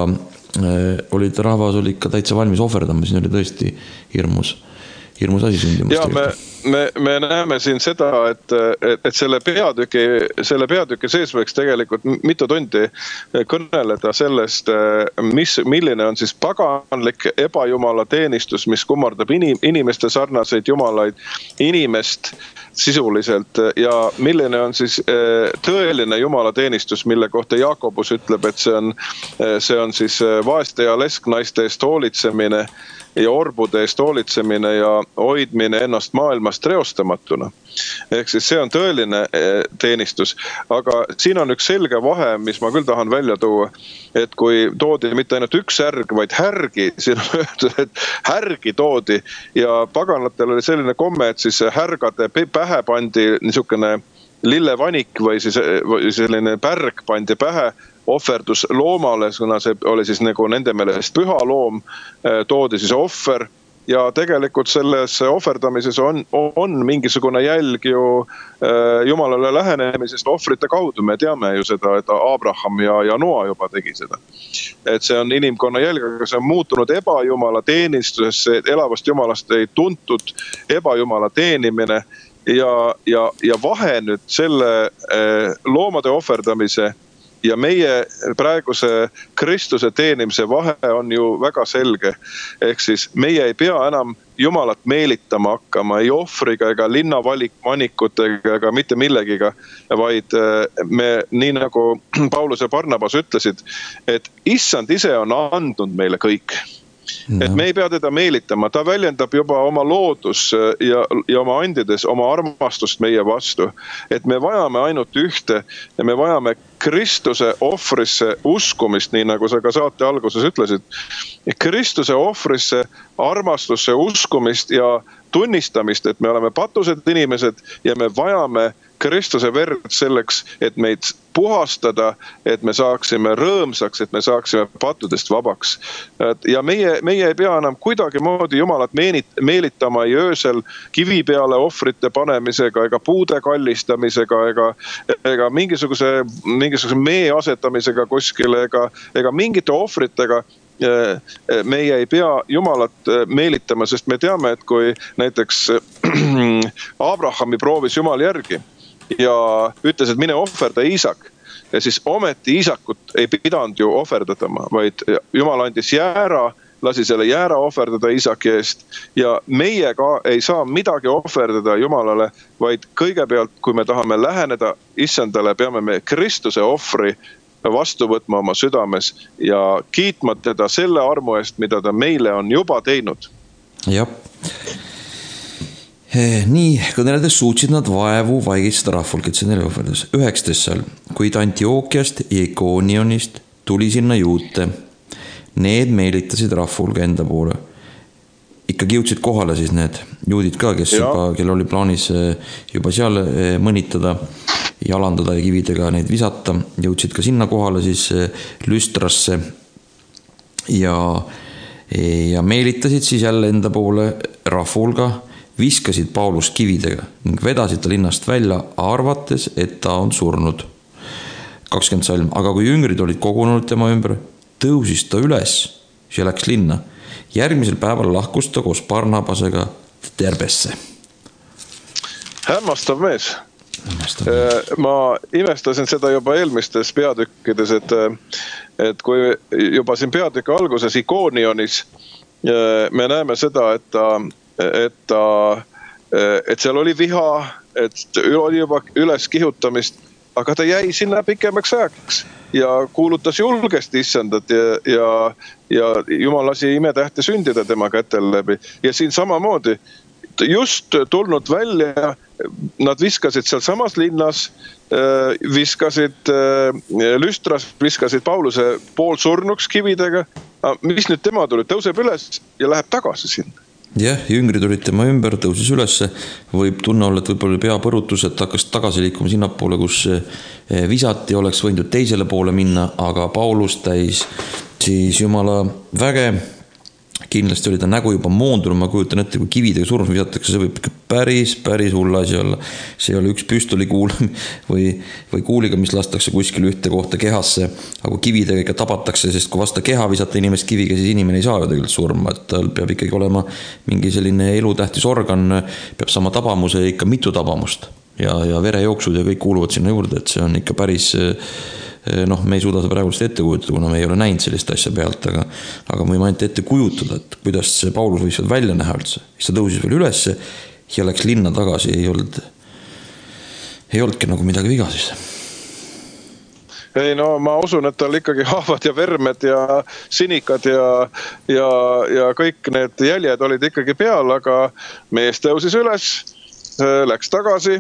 rahvas oli ikka täitsa valmis ohverdama, siin oli tõesti hirmus asi sündimas. Ja me näeme siin seda, et selle peatüki sees võiks tegelikult mitu tundi kõneleda sellest, milline on siis paganlik ebajumala teenistus, mis kummardab inimeste sarnaseid jumalaid, inimest sisuliselt ja milline on siis tõeline jumala teenistus, mille kohta Jaakobus ütleb, et see on siis vaeste ja lesknaiste eest hoolitsemine ja orbude eest hoolitsemine ja hoidmine ennast maailmast reostamatuna. Ehk siis see on tõeline teenistus, aga siin on üks selge vahe, mis ma küll tahan välja tuua, et kui toodi mitte ainult üks härg, vaid härgi, siin on öeldud, et härgi toodi ja paganatel oli selline komme, et siis härgade pähe pandi niisugune lillevanik või siis selline pärg pandi pähe, ohverdus loomale, kuna see oli siis nagu nende meelest püha loom, toodi siis ohver ja tegelikult selles ohverdamises on mingisugune jälg ju Jumalale lähenemisest ohvrite kaudu. Me teame ju seda, et Abraham ja Noa juba tegi seda. Et see on inimkonna jälg, aga see on muutunud ebajumala teenistusesse, elavast jumalast ei tuntud ebajumala teenimine ja vahe nüüd selle loomade ohverdamise ja meie praeguse Kristuse teenimise vahe on ju väga selge. Ehk siis meie ei pea enam Jumalat meelitama hakkama, ei ohvriga ega linnavanikutega ega mitte millegiga, vaid me, nii nagu Paulus ja Barnabas ütlesid, et issand ise on andnud meile kõik. Et me ei pea teda meelitama, ta väljendab juba oma loodus ja oma andides oma armastust meie vastu. Et me vajame ainult ühte ja me vajame Kristuse ohvrisse uskumist, nii nagu sa ka saate alguses ütlesid. Kristuse ohvrisse armastusse uskumist ja tunnistamist, et me oleme patused inimesed ja me vajame Kristuse verd selleks, et meid puhastada, et me saaksime rõõmsaks, et me saaksime pattudest vabaks. Ja meie ei pea enam kuidagi moodi Jumalat meelitama ei öösel kivi peale ohvrite panemisega ega puude kallistamisega ega mingisuguse mee asetamisega kuskile ega mingite ohvritega. Meie ei pea Jumalat meelitama, sest me teame, et kui näiteks Abrahami proovis Jumal järgi ja ütles, et mine ohverda Iisak, ja siis ometi Iisakut ei pidanud ju ohverdatama, vaid Jumal andis jäära, lasi selle jäära ohverdada Iisaki eest ja meie ka ei saa midagi ohverdada Jumalale, vaid kõigepealt, kui me tahame läheneda issandale, peame me Kristuse ohvri vastu võtma oma südames ja kiitma teda selle armu eest, mida ta meile on juba teinud. Jah. Nii kõneledes suutsid nad vaevu vaigistada rahvulkit, see 19 seal, kuid Antiokiast ja Ikonionist tuli sinna juute. Need meelitasid rahvulga enda poole. Ikkagi jõudsid kohale siis need juudid ka, kel oli plaanis juba seal mõnitada, jalandada ja kividega neid visata. Jõudsid ka sinna kohale siis Lüstrasse ja meelitasid siis jälle enda poole rahvulga, viskasid Paulust kividega ning vedasid ta linnast välja, arvates, et ta on surnud. 20 salm. Aga kui jüngrid olid kogunenud tema ümber, tõusis ta üles ja läks linna. Järgmisel päeval lahkus ta koos Barnabasega Derbesse. Hämmastav mees. Ma imestasin seda juba eelmistes peatükkides, et kui juba siin peatüki alguses Ikonionis me näeme seda, et seal oli viha, et oli juba üles kihutamist, aga ta jäi sinna pikemaks ajaks ja kuulutas julgesti issandat ja Jumal lasi imetähti sündida tema kätel läbi. Ja siin samamoodi just tulnud välja, nad viskasid seal samas linnas, viskasid Lüstras, viskasid Pauluse poolsurnuks kividega. Mis nüüd tema tuli? Tõuseb üles ja läheb tagasi sinna. Jah, jüngrid olid tema ümber, tõusis ülesse, võib tunne olla, et võib-olla peapõrutus, et hakkas tagasi liikuma sinna poole, kus visati, oleks võinud teisele poole minna, aga Paulus täis siis Jumala väge kindlasti oli ta nägu juba moondunud, ma kujutan ette, kui kividega surnud visatakse, see võib ikka päris hull asi olla. See ei ole üks püstolikuul või kuuliga, mis lastakse kuskil ühte kohta kehasse, aga kui kividega ikka tabatakse, sest kui vasta keha visata inimest kiviga, siis inimene ei saa ju tegelikult surma, et tal peab ikkagi olema mingi selline elutähtis organ, peab saama tabamuse ikka mitu tabamust ja verejooksud ja kõik kuuluvad sinna juurde, et see on ikka päris me ei suuda seda praegu ette kujutada, kuna me ei ole näinud sellist asja pealt, aga me võime ainult ette kujutada, et kuidas see Paulus võis seal välja näha üldse. Siis ta tõusis veel ülesse ja läks linna tagasi, ei olnudki nagu midagi viga siis. Ei no ma usun, et tal ikkagi haavad ja vermed ja sinikad ja kõik need jäljed olid ikkagi peal, aga mees tõusis üles, läks tagasi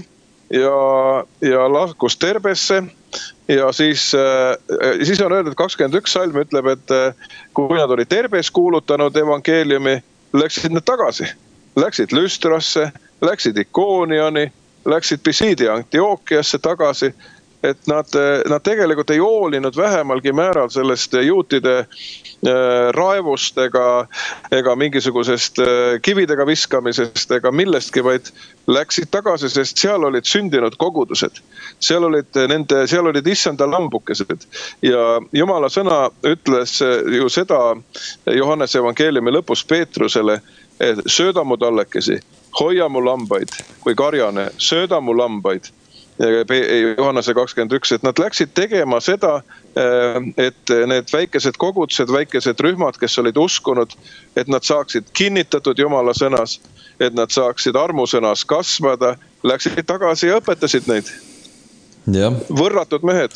ja lahkus tervesse. Ja siis on öeldud, 21 salm ütleb, et kui nad oli terves kuulutanud evangeeliumi, läksid nad tagasi. Läksid Lüstrasse, läksid Ikoonioni, läksid Pisiidi Antiookiasse tagasi, et nad tegelikult ei hoolinud vähemalgi määral sellest juutide raevust ega mingisugusest kividega viskamisest ega millestki, vaid läksid tagasi, sest seal olid sündinud kogudused. Seal olid issanda lambukesed ja Jumala sõna ütles ju seda Johannese evangeeliumi lõpus Peetrusele, et sööda mu tallekesi, hoia mu lambaid, kui karjane, sööda mu lambaid. Johannese 21, et nad läksid tegema seda, et need väikesed kogudused, väikesed rühmad, kes olid uskunud, et nad saaksid kinnitatud Jumala sõnas, et nad saaksid armusõnas kasvada, läksid tagasi ja õpetasid neid. Ja. Võrratud mehed,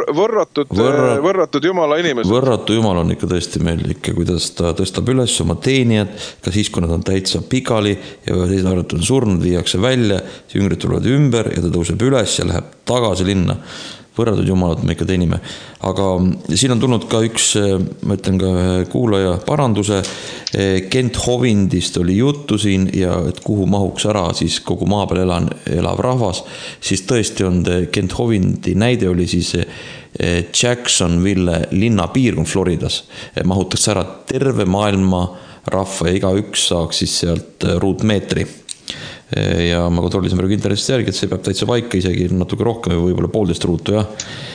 võrratud Jumala inimesed. Võrratu Jumal on ikka tõesti meil ikka, kuidas ta tõstab üles oma teenijad, ka siis, kui nad on täitsa pikali ja teised arvatud on surnud, viiakse välja, jüngrid tulevad ümber ja ta tõuseb üles ja läheb tagasi linna. Võrratud Jumalat me ikka teenime. Aga siin on tulnud ka üks, ma ütlen ka kuulaja paranduse, Kent Hovindist oli juttu siin ja et kuhu mahuks ära siis kogu maa peal elav rahvas, siis tõesti on Kent Hovindi näide oli siis Jacksonville linnapiirkond Floridas. Mahutakse ära terve maailma rahva ja iga üks saaks siis sealt ruutmeetri. Ja ma kontrollisin praegu internetist järgi, et see peab täitsa paika isegi natuke rohkem või võib-olla 1,5 ruutu ja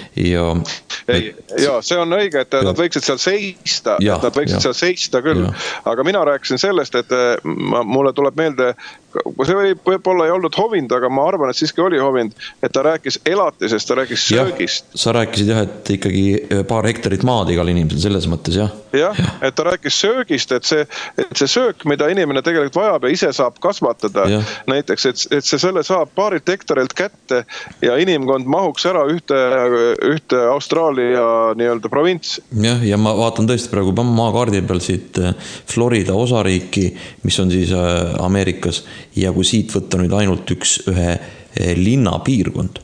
see on õige, et nad võiksid seal seista, küll. Aga mina rääkisin sellest, et mulle tuleb meelde, see võib-olla ei olnud Hovind, aga ma arvan, et siiski oli Hovind, et ta rääkis elatisest, ta rääkis söögist. Sa rääkisid et ikkagi paar hektarit maad igal inimesel selles mõttes, et ta rääkis söögist, et see söök, mida inimene tegelikult vajab ja ise saab kasvatada, näiteks, et selle saab paarilt hektarilt kätte ja inimkond mahuks ära ühte Austraalia nii-öelda provints. Ja ma vaatan tõesti praegu maakaardi peal siit Florida osariiki, mis on siis Ameerikas ja kui siit võtta nüüd ainult ühe linnapiirkond,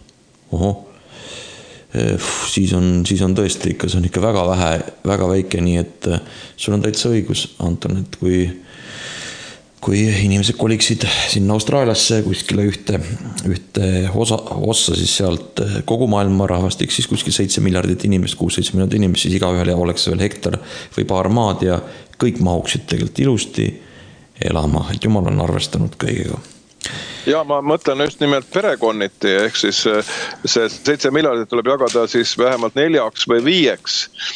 siis on tõesti ikka, see on ikka väga vähe, väga väike, nii et sul on täitsa õigus, Anton, et kui inimesed koliksid sinna Austraaliasse kuskile ühte ossa siis sealt kogu maailma rahvastik, siis kuskil 7 miljardit inimest, 6-7 miljardit inimest, siis iga ühel oleks veel hektar või paar maad ja kõik mahuksid tegelikult ilusti elama, et Jumal on arvestanud kõigega. Ja ma mõtlen just nimelt perekonniti, ehk siis see 7 miljardit tuleb jagada siis vähemalt 4 või 5.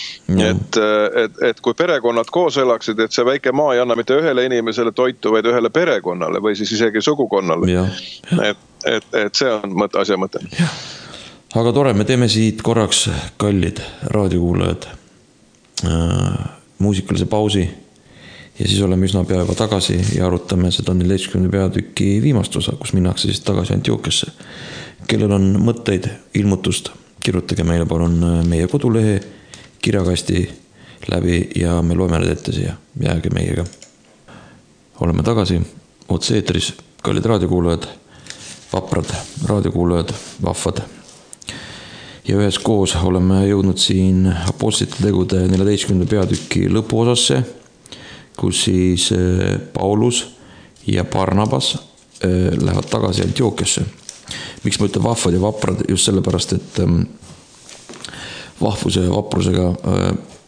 Et kui perekonnad koos elaksid, et see väike maa ei anna mitte ühele inimesele toitu, vaid ühele perekonnale või siis isegi sugukonnale. Et see on asja mõte. Aga tore, me teeme siit korraks, kallid raadiokuulajad, muusikalise pausi. Ja siis oleme üsna pea juba tagasi ja arutame seda 14. peatüki viimast osa, kus minnakse siis tagasi Antiookiasse. Kellel on mõtteid, ilmutust, kirjutage meile palun meie kodulehe kirjakasti läbi ja me loeme need ette siia. Jääge meiega. Oleme tagasi otse-eetris, kallid raadiokuulajad, vaprad raadiokuulajad, vahvad. Ja ühes koos oleme jõudnud siin apostlite tegude 14. peatüki lõpuosasse, kus siis Paulus ja Barnabas lähevad tagasi Antiookiasse. Miks ma ütlen vahvad ja vaprad? Just sellepärast, et vahvuse ja vaprusega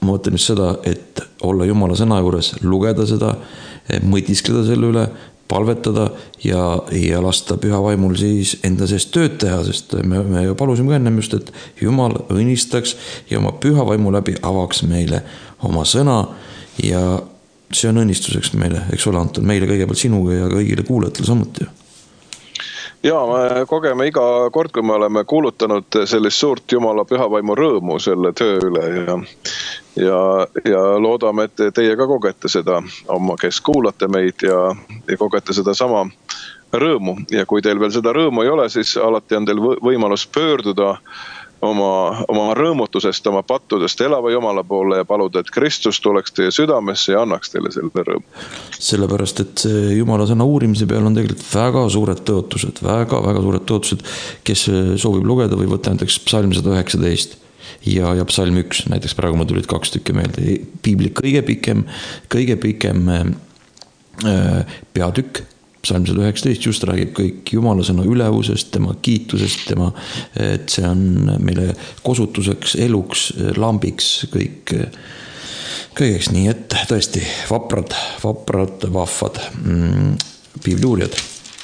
ma mõtlen just seda, et olla Jumala sõna juures, lugeda seda, mõtiskleda selle üle, palvetada ja lasta püha vaimul siis enda seest tööd teha, sest me palusime ka ennem just, et Jumal õnnistaks ja oma püha vaimu läbi avaks meile oma sõna ja see on õnnistuseks meile, eks ole, Anton, meile kõigepealt sinuga ja kõigile kuulajatele samuti. Ja me kogeme iga kord, kui me oleme kuulutanud sellist suurt Jumala pühavaimu rõõmu selle töö üle ja loodame, et teie ka kogete seda, kes kuulate meid ja kogete seda sama rõõmu. Ja kui teil veel seda rõõmu ei ole, siis alati on teil võimalus pöörduda oma rõõmutusest, oma pattudest elava Jumala poole ja paluda, et Kristus tuleks teie südamesse ja annaks teile selle rõõmu. Sellepärast, et see Jumala sõna uurimise peal on tegelikult väga suured tõotused, väga suured tõotused, kes soovib lugeda või võtta näiteks psalm 119 ja psalm 1, näiteks praegu ma tulid 2 tükki meelde. Piibli kõige pikem peatükk, psalm 119 just räägib kõik Jumala sõna ülevusest, tema kiitusest, et see on meile kosutuseks, eluks, lambiks, kõigeks, nii et tõesti vahvad piibli uurijad.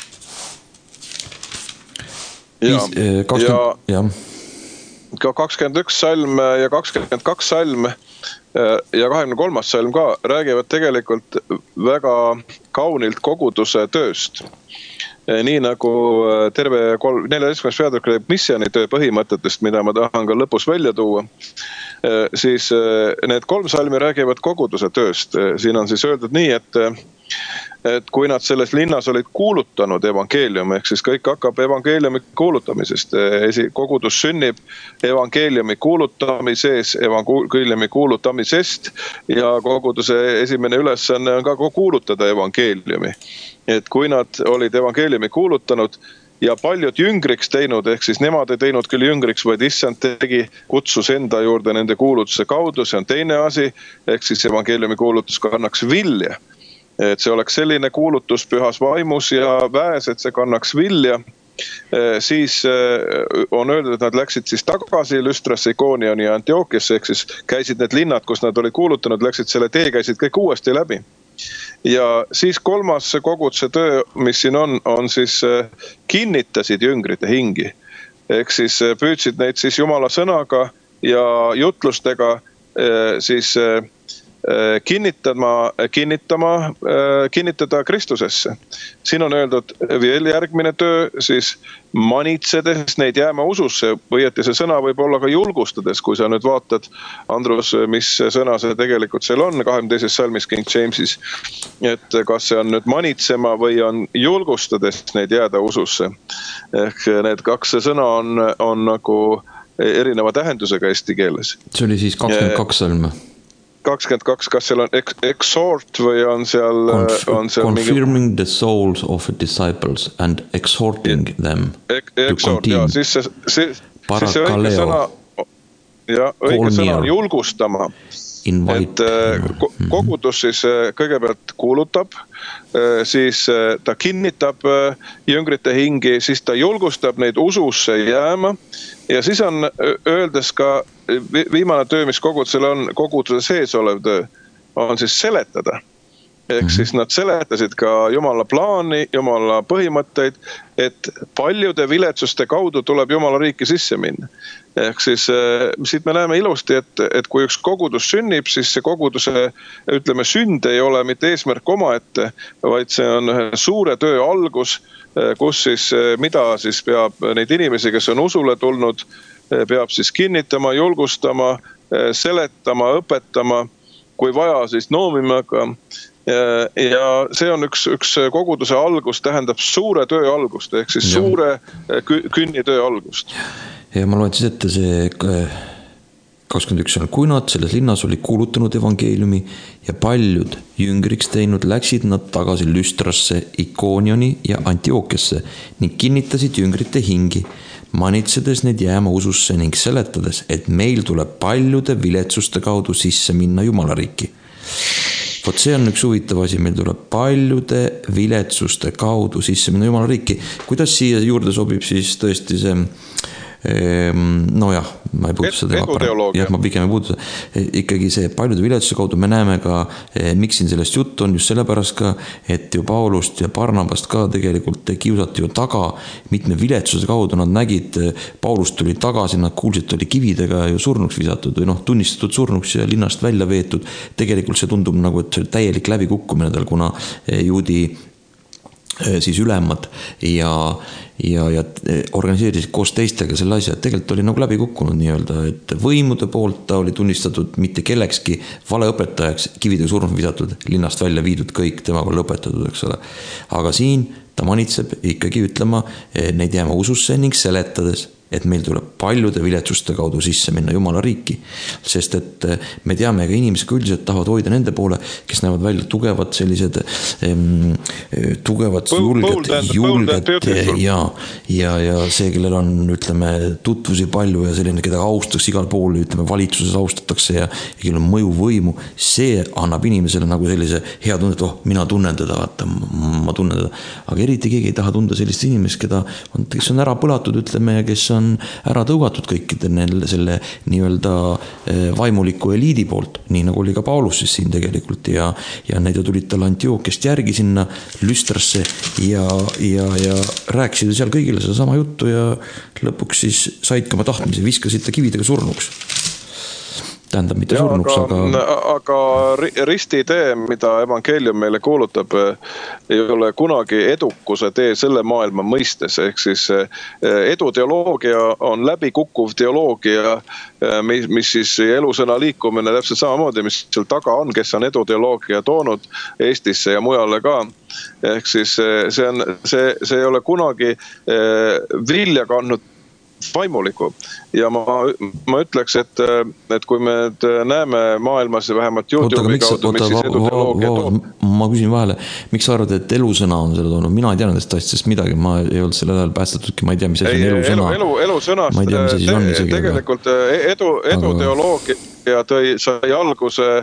Ja 21 salm ja 22 salm ja 23. salm ka räägivad tegelikult väga kaunilt koguduse tööst. Nii nagu terve 14. peatükk räägib missioonitöö põhimõtetest, mida ma tahan ka lõpus välja tuua, siis need 3 salmi räägivad koguduse tööst. Siin on siis öeldud nii, et kui nad selles linnas olid kuulutanud evangeeliumi, ehk siis kõik hakkab evangeeliumi kuulutamisest. Kogudus sünnib evangeeliumi kuulutamises, evangeeliumi kuulutamisest ja koguduse esimene ülesanne on ka kuulutada evangeeliumi. Et kui nad olid evangeeliumi kuulutanud ja paljud jüngriks teinud, ehk siis nemad ei teinud küll jüngriks, vaid issand tegi, kutsus enda juurde nende kuulutuse kaudu, see on teine asi, ehk siis evangeeliumi kuulutus kannaks vilja. Et see oleks selline kuulutus pühas vaimus ja väes, et see kannaks vilja, siis on öeldud, et nad läksid siis tagasi Lüstrasse, Ikoonioni ja Antiokiasse, ehk siis käisid need linnad, kus nad olid kuulutanud, läksid selle tee, käisid kõik uuesti läbi. Ja siis 3. koguduse töö, mis siin on siis kinnitasid jüngrite hingi. Ehk siis püüdsid neid siis Jumala sõnaga ja jutlustega siis kinnitada Kristusesse. Siin on öeldud veel järgmine töö, siis manitsedes neid jääma ususse, või et see sõna võib olla ka julgustades, kui sa nüüd vaatad, Andrus, mis sõna see tegelikult seal on, 22. salmis King Jamesis, et kas see on nüüd manitsema või on julgustades neid jääda ususse. Ehk need 2 sõna on nagu erineva tähendusega eesti keeles. See oli siis 22 salm. 22, kas seal on exhort või on seal confirming the souls of the disciples and exhorting them to continue. Siis see õige sõna on julgustama. Et kogudus siis kõigepealt kuulutab, siis ta kinnitab jüngrite hingi, siis ta julgustab neid ususse jääma ja siis on öeldes ka viimane töö, mis kogudusel on, koguduse sees olev töö, on siis seletada. Ehk siis nad seletasid ka Jumala plaani, Jumala põhimõtteid, et paljude viletsuste kaudu tuleb Jumala riiki sisse minna. Ehk siis siit me näeme ilusti, et kui üks kogudus sünnib, siis see koguduse, ütleme, sünd ei ole mitte eesmärk omaette, vaid see on suure töö algus, kus siis, mida siis peab neid inimesi, kes on usule tulnud, peab siis kinnitama, julgustama, seletama, õpetama, kui vaja siis noomima ka. Ja see on üks koguduse algus, tähendab suure töö algust, ehk siis suure künnitöö algust. Ja ma loen siis ette see 21 on, kui nad selles linnas oli kuulutanud evangeeliumi ja paljud jüngriks teinud, läksid nad tagasi Lüstrasse, Ikoonioni ja Antiokiasse ning kinnitasid jüngrite hingi, manitsedes neid jääma ususse ning seletades, et meil tuleb paljude viletsuste kaudu sisse minna Jumala riiki. Vot see on üks huvitav asi, meil tuleb paljude viletsuste kaudu sisse minna Jumala riiki. Kuidas siia juurde sobib siis tõesti see nojah, ma ei puutu seda eduteoloogia. Ma pigem ei puutu ikkagi see paljude viletsuse kaudu me näeme ka, miks siin sellest juttu on just sellepärast ka, et ju Paulust ja Barnabast ka tegelikult kiusati ju taga mitme viletsuse kaudu, nad nägid, Paulust tuli tagasi, nad kuulsid, oli kividega ju surnuks visatud või tunnistatud surnuks ja linnast välja veetud. Tegelikult see tundub nagu, et see oli täielik läbikukkumine tal, kuna juudi siis ülemad ja organiseerisid koos teistega selle asja, et tegelikult oli nagu läbi kukkunud nii-öelda, et võimude poolt ta oli tunnistatud mitte kellekski valeõpetajaks, kividega surnud visatud, linnast välja viidud kõik temaga lõpetatud, eks ole. Aga siin ta manitseb ikkagi ütlema, neid jääma ususse ning seletades, et meil tuleb paljude viletsuste kaudu sisse minna Jumala riiki. Sest et me teame, ega inimesed üldiselt tahavad hoida nende poole, kes näevad välja tugevad sellised tugevad, julged ja see, kellel on, ütleme, tutvusi palju ja selline, keda austatakse igal pool, ütleme, valitsuses austatakse ja kellel on mõjuvõimu, see annab inimesele nagu sellise hea tunne, et mina tunnen teda, vaata, ma tunnen teda. Aga eriti keegi ei taha tunda sellist inimest, kes on ära põlatud, ütleme, ja kes on ära tõugatud kõikide selle nii-öelda vaimuliku eliidi poolt, nii nagu oli ka Paulus siis siin tegelikult ja need ju tulid tal Antiookest järgi sinna Lüstrasse ja rääkisid seal kõigile seda sama juttu ja lõpuks siis said ka oma tahtmise, viskasid ta kividega surnuks. Tähendab, mitte surnuks, aga risti tee, mida evangeelium meile kuulutab, ei ole kunagi edukuse tee selle maailma mõistes. Ehk siis eduteoloogia on läbikukkuv teoloogia, mis siis elusõna liikumine täpselt samamoodi, mis seal taga on, kes on eduteoloogia toonud Eestisse ja mujale ka. Ehk siis see ei ole kunagi vilja kandnud vaimuliku. Ja ma ütleks, et kui me näeme maailmas vähemalt YouTube'i kaudu, mis siis eduteoloogia toob. Ma küsin vahele, miks sa arvad, et elusõna on selle toonud? Mina ei tea nendest asjadest midagi, ma ei olnud selle ajal päästetudki, ma ei tea, mis asi on elusõna. Elusõnast tegelikult eduteoloogia sai alguse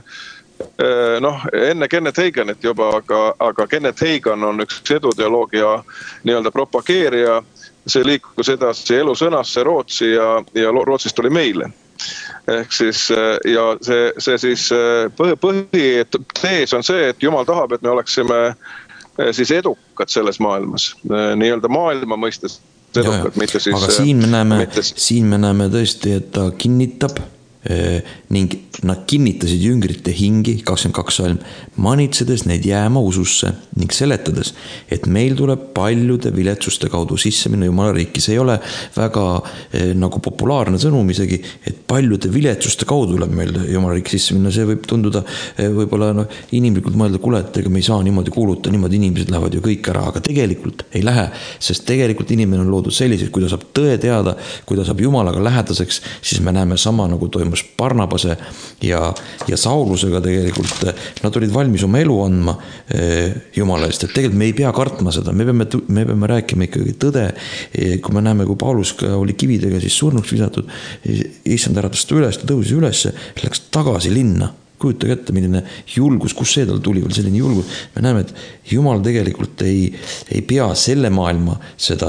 enne Kenneth Haganit juba, aga Kenneth Hagan on üks eduteoloogia nii-öelda propageerija. See liikus edasi elusõnasse Rootsi ja Rootsist tuli meile. Ehk siis, ja see siis põhitees on see, et Jumal tahab, et me oleksime siis edukad selles maailmas, nii-öelda maailma mõistes edukad, mitte siis. Aga siin me näeme tõesti, et ta kinnitab ning nad kinnitasid jüngrite hingi, 22 salm, manitsedes neid jääma ususse ning seletades, et meil tuleb paljude viletsuste kaudu sisse minna Jumala riiki. See ei ole väga nagu populaarne sõnum isegi, et paljude viletsuste kaudu tuleb meil Jumala riiki sisse minna. See võib tunduda võib-olla inimlikult mõelda, kuule, et ega me ei saa niimoodi kuuluta, niimoodi inimesed lähevad ju kõik ära, aga tegelikult ei lähe, sest tegelikult inimene on loodud selliselt, kui ta saab tõe teada, kui ta saab Jumalaga lähedaseks, siis me näeme sama nagu toimus Barnabase ja Saulusega tegelikult. Nad olid valmis oma elu andma Jumala eest, et tegelikult me ei pea kartma seda, me peame rääkima ikkagi tõde. Kui me näeme, kui Paulus oli kividega siis surnuks visatud, issand äratas ta üles, ta tõusis üles, läks tagasi linna. Kujutage ette, milline julgus, kus see tal tuli veel selline julgus. Me näeme, et Jumal tegelikult ei pea selle maailma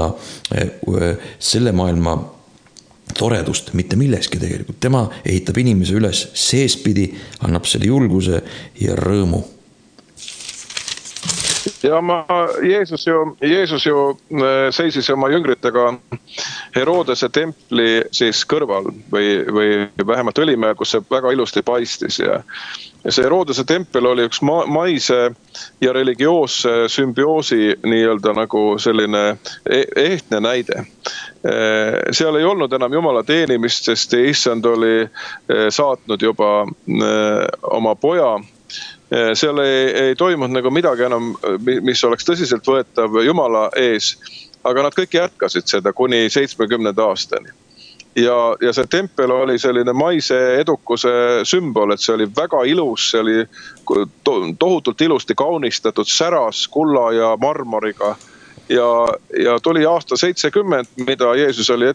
toredust, mitte milleski tegelikult. Tema ehitab inimese üles seespidi, annab selle julguse ja rõõmu. Ja Jeesus ju seisis oma jüngritega Herodese templi siis kõrval või vähemalt Õlimäel, kus see väga ilusti paistis ja see Herodese tempel oli üks maise ja religioosse sümbioosi nii-öelda nagu selline ehtne näide. Seal ei olnud enam Jumala teenimist, sest issand oli saatnud juba oma poja. Seal ei toimunud nagu midagi enam, mis oleks tõsiselt võetav Jumala ees, aga nad kõik jätkasid seda kuni 70. aastani. Ja see tempel oli selline maise edukuse sümbol, et see oli väga ilus, see oli tohutult ilusti kaunistatud säras kulla ja marmoriga. Ja tuli aasta 70, mida Jeesus oli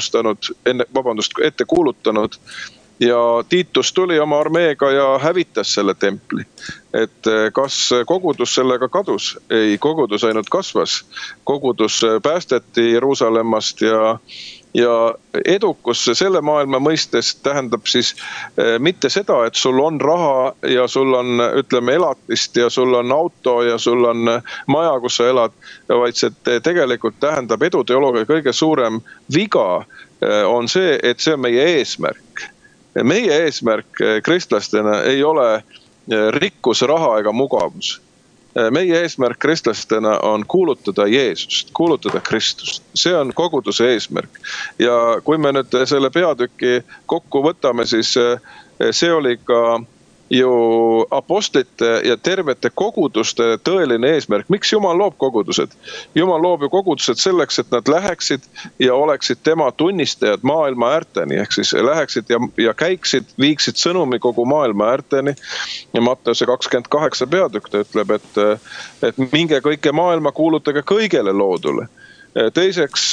ette kuulutanud. Ja Tiitus tuli oma armeega ja hävitas selle templi. Et kas kogudus sellega kadus? Ei, kogudus ainult kasvas. Kogudus päästeti Jeruusalemmast Ja edukus selle maailma mõistes tähendab siis mitte seda, et sul on raha ja sul on, ütleme, elatist ja sul on auto ja sul on maja, kus sa elad, vaid see tegelikult tähendab eduteoloogia kõige suurem viga on see, et see on meie eesmärk. Meie eesmärk kristlastena ei ole rikkus, raha ega mugavus. Meie eesmärk kristlastena on kuulutada Jeesust, kuulutada Kristust. See on koguduse eesmärk. Ja kui me nüüd selle peatüki kokku võtame, siis see oli ka ju apostlite ja tervete koguduste tõeline eesmärk. Miks Jumal loob kogudused? Jumal loob ju kogudused selleks, et nad läheksid ja oleksid tema tunnistajad maailma äärteni. Ehk siis läheksid ja käiksid, viiksid sõnumi kogu maailma äärteni. Ja Matteuse 28 peatükk ütleb, et minge kõike maailma, kuulutage kõigele loodule. Teiseks,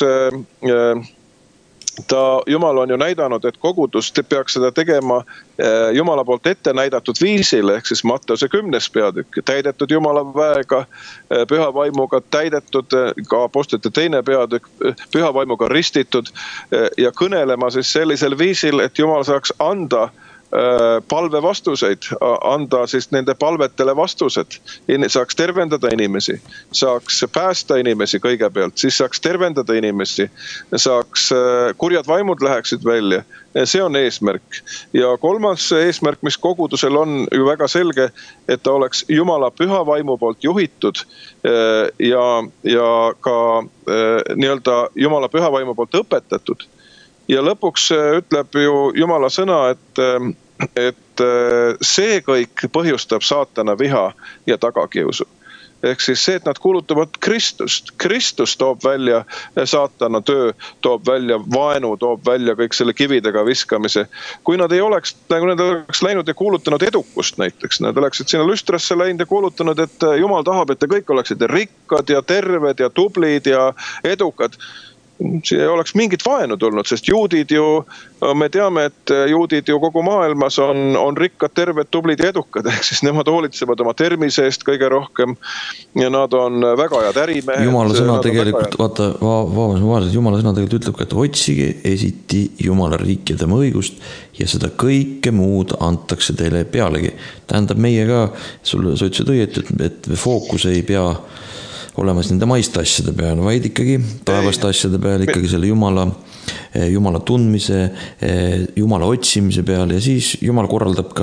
Jumal on ju näidanud, et kogudus peaks seda tegema Jumala poolt ette näidatud viisil, ehk siis Matteuse 10. peatükk, täidetud Jumala väega, püha vaimuga täidetud, ka apostlite 2. peatükk, püha vaimuga ristitud ja kõnelema siis sellisel viisil, et Jumal saaks anda palve vastuseid, anda siis nende palvetele vastused, saaks tervendada inimesi, saaks päästa inimesi kõigepealt, siis saaks tervendada inimesi, saaks kurjad vaimud läheksid välja. See on eesmärk. Ja kolmas eesmärk, mis kogudusel on ju väga selge, et ta oleks Jumala püha vaimu poolt juhitud ja ka nii-öelda Jumala püha vaimu poolt õpetatud. Ja lõpuks ütleb ju Jumala sõna, et see kõik põhjustab saatana viha ja tagakiusu. Ehk siis see, et nad kuulutavad Kristust. Kristus toob välja saatana töö, toob välja vaenu, toob välja kõik selle kividega viskamise. Kui nad ei oleks, nagu nad oleks läinud ja kuulutanud edukust näiteks, nad oleksid sinna Lüstrasse läinud ja kuulutanud, et Jumal tahab, et te kõik oleksite rikkad ja terved ja tublid ja edukad. See ei oleks mingit vaenu tulnud, sest juudid ju, me teame, et juudid ju kogu maailmas on rikkad, terved, tublid ja edukad, ehk siis nemad hoolitsevad oma tervise eest kõige rohkem ja nad on väga head ärimehed. Jumala sõna tegelikult, Jumala sõna tegelikult ütleb, et otsige esiti Jumala riiki ja tema õigust ja seda kõike muud antakse teile pealegi. Tähendab meie ka, sa ütlesid õieti, et fookus ei pea olemas nende maiste asjade peal, vaid ikkagi taevaste asjade peal, ikkagi selle Jumala tundmise, Jumala otsimise peal ja siis Jumal korraldab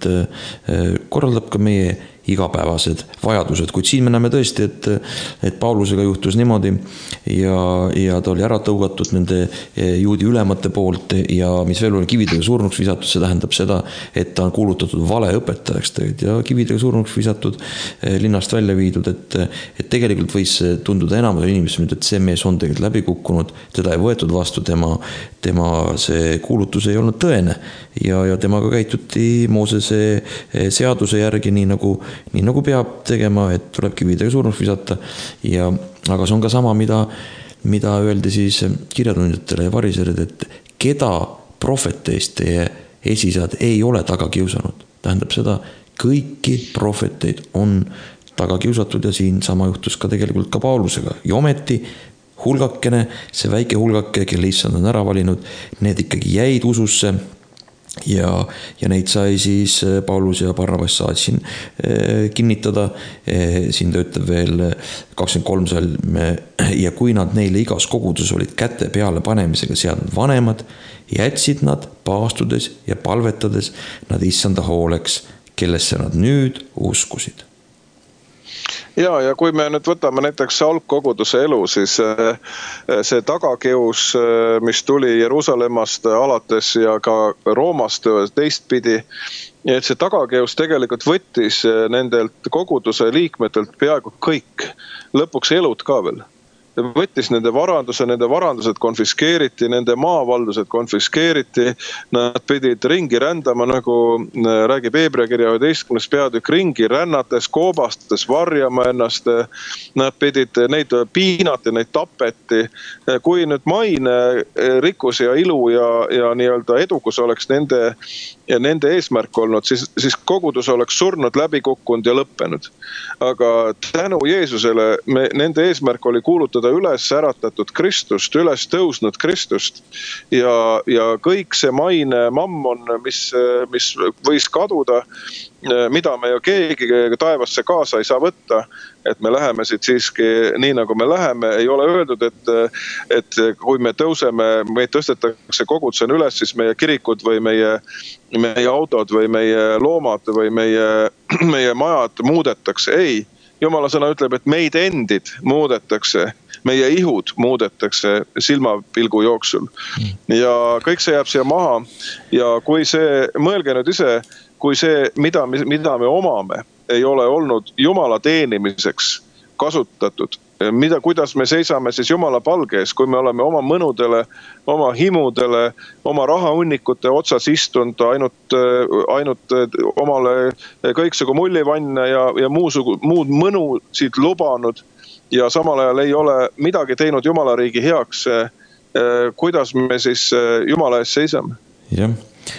ka meie igapäevased vajadused, kuid siin me näeme tõesti, et Paulusega juhtus niimoodi ja ta oli ära tõugatud nende juudi ülemate poolt ja mis veel oli kividega surnuks visatud, see tähendab seda, et ta on kuulutatud valeõpetajaks ja kividega surnuks visatud, linnast välja viidud, et tegelikult võis tunduda enamus inimesed, et see mees on tegelikult läbi kukkunud, teda ei võetud vastu, tema see kuulutus ei olnud tõene ja temaga käituti Moosese seaduse järgi nii nagu peab tegema, et tuleb kividega surnuks visata aga see on ka sama, mida öeldi siis kirjatundjatele ja variserid, et keda prohveteist teie esisad ei ole taga kiusanud. Tähendab seda, kõiki prohveteid on taga kiusatud ja siin sama juhtus ka tegelikult ka Paulusega ja ometi hulgakene, see väike hulgake, kelle issand on ära valinud, need ikkagi jäid ususse ja neid sai siis Paulus ja Barnabas saad siin kinnitada. Siin ta ütleb veel 23 salm ja kui nad neile igas kogudus olid käte peale panemisega seadnud vanemad, jätsid nad paastudes ja palvetades nad issanda hooleks, kellesse nad nüüd uskusid. Ja kui me nüüd võtame näiteks algkoguduse elu, siis see tagakius, mis tuli Jeruusalemmast alates ja ka Roomast teistpidi, et see tagakius tegelikult võttis nendelt koguduse liikmetelt peaaegu kõik, lõpuks elud ka veel. Võttis nende varandused konfiskeeriti, nende maavaldused konfiskeeriti, nad pidid ringi rändama, nagu räägib Hebra kirja 11. peatükk, ringi rännates, koobastes, varjama ennast, nad pidid, neid piinati, neid tapeti. Kui nüüd maine, rikkus ja ilu ja nii-öelda edukus oleks nende eesmärk olnud, siis kogudus oleks surnud, läbi kukkunud ja lõppenud. Aga tänu Jeesusele nende eesmärk oli kuulutada kujundada üles äratatud Kristust, üles tõusnud Kristust ja kõik see maine mammon, mis võis kaduda, mida me ju keegi taevasse kaasa ei saa võtta, et me läheme siit siiski nii, nagu me läheme, ei ole öeldud, et kui me tõuseme, meid tõstetakse kogudusena üles, siis meie kirikud või meie autod või meie loomad või meie majad muudetakse. Ei, Jumala sõna ütleb, et meid endid muudetakse, meie ihud muudetakse silmapilgu jooksul. Ja kõik see jääb siia maha ja kui see, mõelge nüüd ise, kui see, mida me omame, ei ole olnud Jumala teenimiseks kasutatud, kuidas me seisame siis Jumala palge ees, kui me oleme oma mõnudele, oma himudele, oma rahahunnikute otsas istunud, ainult omale kõiksugu mullivanne ja muud mõnusid lubanud ja samal ajal ei ole midagi teinud Jumala riigi heaks, kuidas me siis Jumala ees seisame? Jah.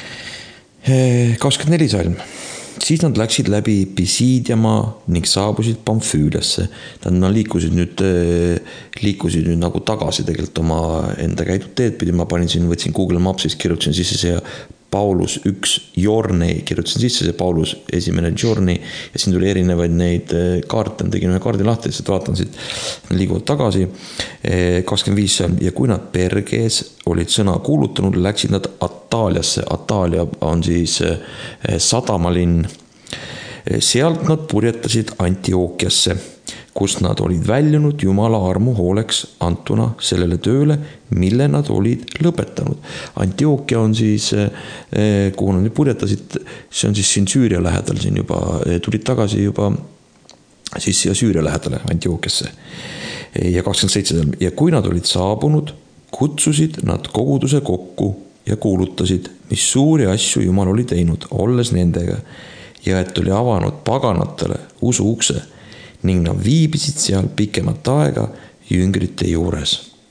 24 salm. Siis nad läksid läbi Pisidiamaa ning saabusid Pamfüüliasse. Nad liikusid nüüd nagu tagasi tegelikult oma enda käidud teed pidi. Ma võtsin Google Mapsist, kirjutasin sisse see Paulus 1 journey, kirjutasin sisse see Paulus 1. journey ja siin tuli erinevaid neid kaarte, tegin ühe kaardi lahti, et vaatan siit, nad liiguvad tagasi 25 ja kui nad Perges olid sõna kuulutanud, läksid nad Ataaliasse. Ataalia on siis sadamalinn. Sealt nad purjetasid Antiookiasse, kus nad olid väljunud Jumala armu hooleks antuna sellele tööle, mille nad olid lõpetanud. Antiookia on siis, kuhu nad purjetasid, see on siis siin Süüria lähedal, siin juba tulid tagasi juba siis siia Süüria lähedale Antiookiasse. Ja 27. Ja kui nad olid saabunud, kutsusid nad koguduse kokku ja kuulutasid, mis suuri asju Jumal oli teinud, olles nendega ja et oli avanud paganatele usu ukse ning nad viibisid seal pikemat aega jüngrite juures.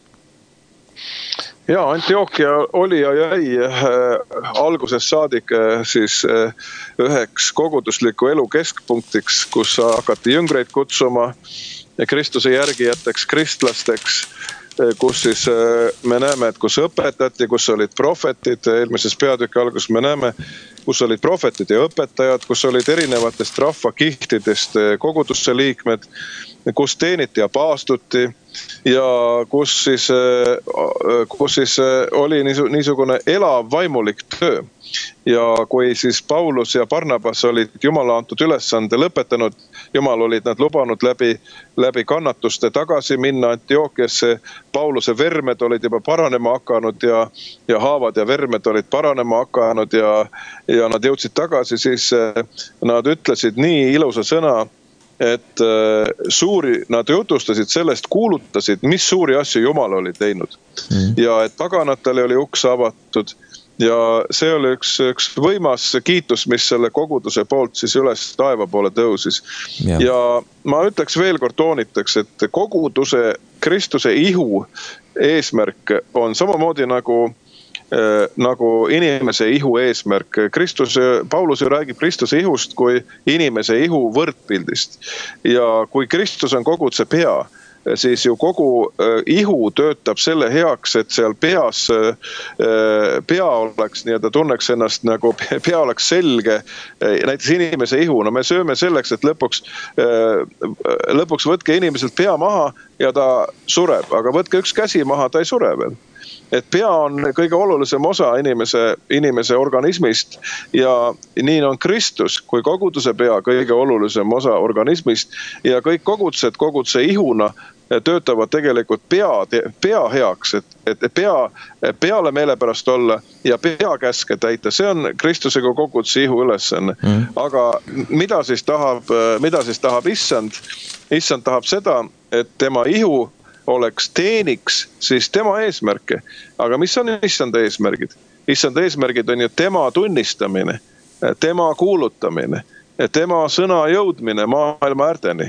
Ja, Antiookia oli ja jäi algusest saadik siis üheks kogudusliku elu keskpunktiks, kus hakati jüngreid kutsuma Kristuse järgijateks, kristlasteks, kus siis me näeme, et kus õpetati, kus olid prohvetid, eelmises peatüki alguses me näeme, kus olid prohvetid ja õpetajad, kus olid erinevatest rahvakihtidest kogudusse liikmed, kus teeniti ja paastuti ja kus siis oli niisugune elav vaimulik töö. Ja kui siis Paulus ja Barnabas olid Jumala antud ülesande lõpetanud, Jumal olid nad lubanud läbi kannatuste tagasi minna Antiookiasse, Pauluse vermed olid juba paranema hakanud ja haavad ja vermed olid paranema hakanud ja nad jõudsid tagasi, siis nad ütlesid nii ilusa sõna, et nad jutustasid sellest, kuulutasid, mis suuri asju Jumal oli teinud ja et paganatele oli uks avatud. Ja see oli üks võimas kiitus, mis selle koguduse poolt siis üles taeva poole tõusis. Ja ma ütleks veel kord toonitaks, et koguduse Kristuse ihu eesmärk on samamoodi nagu inimese ihu eesmärk. Paulus ju räägib Kristuse ihust kui inimese ihu võrdpildist. Ja kui Kristus on koguduse pea, siis ju kogu ihu töötab selle heaks, et seal pea oleks, nii et ta tunneks ennast nagu pea oleks selge, näiteks inimese ihu. No me sööme selleks, et lõpuks võtke inimeselt pea maha ja ta sureb, aga võtke üks käsi maha, ta ei sure veel. Et pea on kõige olulisem osa inimese organismist ja nii on Kristus kui koguduse pea kõige olulisem osa organismist ja kõik koguduse ihuna töötavad tegelikult pea heaks, et peale meele pärast olla ja pea käske täita. See on Kristusega koguduse ihu ülesanne. Aga mida siis tahab issand? Issand tahab seda, et tema ihu oleks teeniks siis tema eesmärke. Aga mis on issanda eesmärgid? Issanda eesmärgid on ju tema tunnistamine, tema kuulutamine, tema sõna jõudmine maailma äärteni.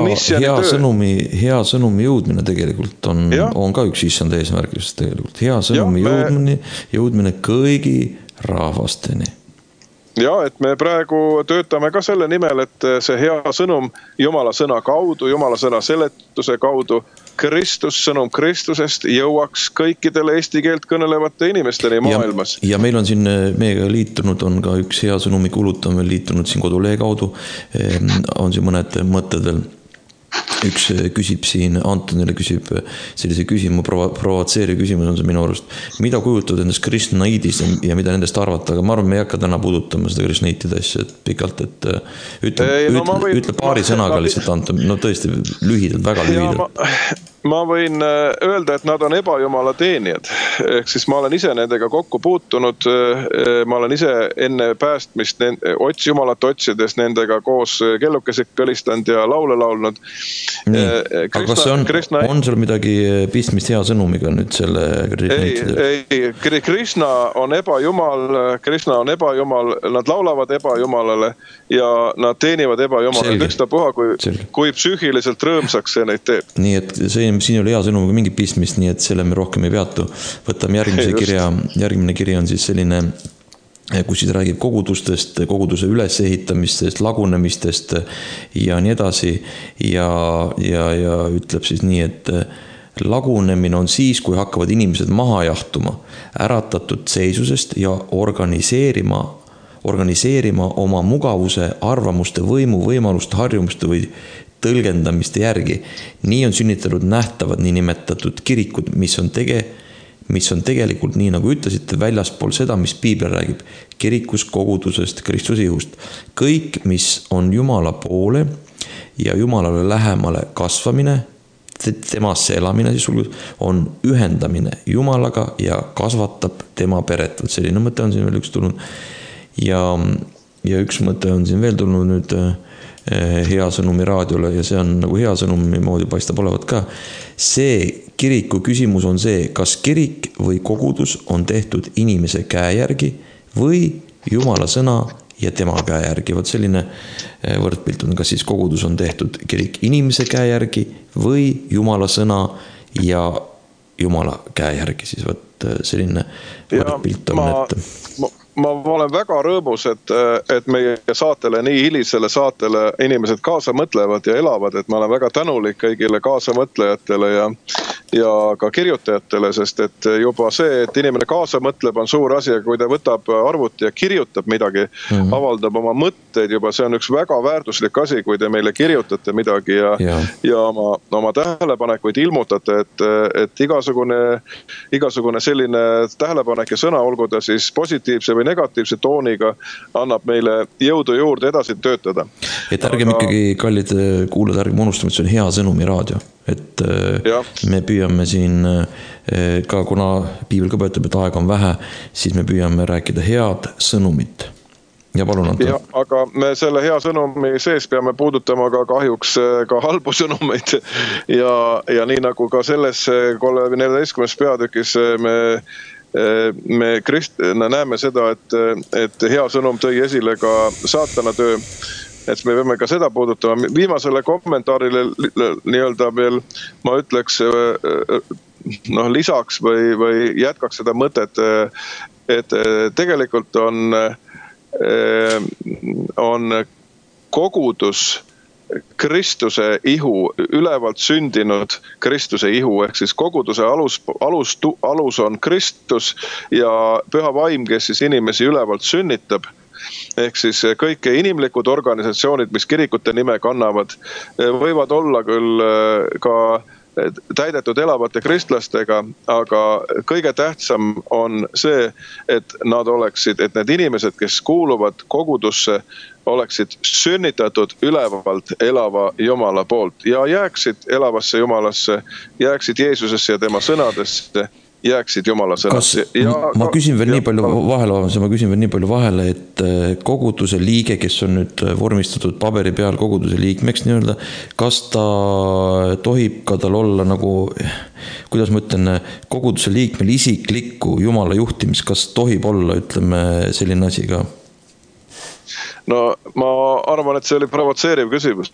Hea sõnumi jõudmine tegelikult on ka üks issanda eesmärgist tegelikult. Hea sõnumi jõudmine kõigi rahvasteni. Ja, et me praegu töötame ka selle nimel, et see hea sõnum Jumala sõna kaudu, Jumala sõna seletuse kaudu Kristus, sõnum Kristusest jõuaks kõikidele eesti keelt kõnelevate inimesteni maailmas. Ja meil on siin meiega liitunud, on ka üks hea sõnumi kuuluta, on veel liitunud siin kodulee kaudu, on siin mõned mõtted veel. Üks küsib siin, Antonile küsib sellise küsimu, provotseeriv küsimus on see minu arust. Mida kujutavad endast kristnaidist ja mida nendest arvata, aga ma arvan, me ei hakka täna puudutama seda kristnaitide asja pikalt, et ütle paari sõnaga lihtsalt Anton, no tõesti lühidalt, väga lühidalt. Ma võin öelda, et nad on ebajumala teenijad. Ehk siis ma olen ise nendega kokku puutunud. Ma olen ise enne päästmist jumalat otsides nendega koos kellukesed kõlistanud ja laule laulnud. Aga kas on sul midagi pistmist hea sõnumiga nüüd selle ei, Krishna on ebajumal, nad laulavad ebajumalale ja nad teenivad ebajumalale. Ükstapuha, kui psüühiliselt rõõmsaks see neid teeb. Nii et siin oli hea sõnumiga mingi pistmist, nii et selle me rohkem ei peatu. Võtame järgmine kirja on siis selline, kus siis räägib kogudustest, koguduse ülesehitamistest, lagunemistest ja nii edasi ja ütleb siis nii, et lagunemine on siis, kui hakkavad inimesed maha jahtuma, äratatud seisusest ja organiseerima oma mugavuse, arvamuste, võimu, võimaluste, harjumuste või tõlgendamiste järgi. Nii on sünnitanud nähtavad niinimetatud kirikud, mis on tegelikult, nii nagu ütlesite, väljaspool seda, mis piibel räägib, kirikus kogudusest, Kristuse ihust. Kõik, mis on Jumala poole ja Jumalale lähemale kasvamine, temasse elamine, siis on ühendamine Jumalaga ja kasvatab tema peret. Selline mõte on siin veel üks tulnud. Ja üks mõte on siin veel tulnud nüüd hea sõnumi raadiole ja see on nagu hea sõnumi moodi paistab olevat ka. See kiriku küsimus on see, kas kirik või kogudus on tehtud inimese käe järgi või Jumala sõna ja tema käe järgi. Võt selline võrdpilt on, kas siis kogudus on tehtud kirik inimese käe järgi või Jumala sõna ja Jumala käe järgi. Siis võt selline võrdpilt on, Ma olen väga rõõmus, et meie saatele, nii hilisele saatele inimesed kaasa mõtlevad ja elavad, et ma olen väga tänulik kõigile kaasa mõtlejatele ja ka kirjutajatele, sest et juba see, et inimene kaasa mõtleb, on suur asi, ja kui ta võtab arvuti ja kirjutab midagi, avaldab oma mõtteid juba, see on üks väga väärtuslik asi, kui te meile kirjutate midagi ja oma tähelepanekuid ilmutate, et igasugune selline tähelepanek ja sõna, olgu ta siis positiivse või negatiivse tooniga, annab meile jõudu juurde edasi töötada. Et ärgem ikkagi, kallid kuulajad, ärgem unustame, et see on hea sõnumi raadio. Et me püüame siin ka, kuna piibel ka ütleb, et aega on vähe, siis me püüame rääkida head sõnumit. Ja palun, Anton. Aga me selle hea sõnumi sees peame puudutama ka kahjuks ka halbu sõnumeid ja nii nagu ka selles 14. peatükis me näeme seda, et hea sõnum tõi esile ka saatana töö, et me peame ka seda puudutama. Viimasele kommentaarile nii-öelda veel, ma ütleks, lisaks või jätkaks seda mõtet, et tegelikult on kogudus Kristuse ihu, ülevalt sündinud Kristuse ihu, ehk siis koguduse alus on Kristus ja püha vaim, kes siis inimesi ülevalt sünnitab. Ehk siis kõik inimlikud organisatsioonid, mis kirikute nime kannavad, võivad olla küll ka täidetud elavate kristlastega, aga kõige tähtsam on see, et need inimesed, kes kuuluvad kogudusse, oleksid sünnitatud ülevalt elava Jumala poolt ja jääksid elavasse Jumalasse, jääksid Jeesusesse ja tema sõnadesse, jääksid Jumala sõnasse. Ma küsin veel nii palju vahele, et koguduse liige, kes on nüüd vormistatud paberi peal koguduse liikmeks nii-öelda, kas ta tohib ka tal olla nagu, kuidas ma ütlen, koguduse liikmel isiklikku Jumala juhtimist, kas tohib olla, ütleme, selline asi ka? No ma arvan, et see oli provotseeriv küsimus.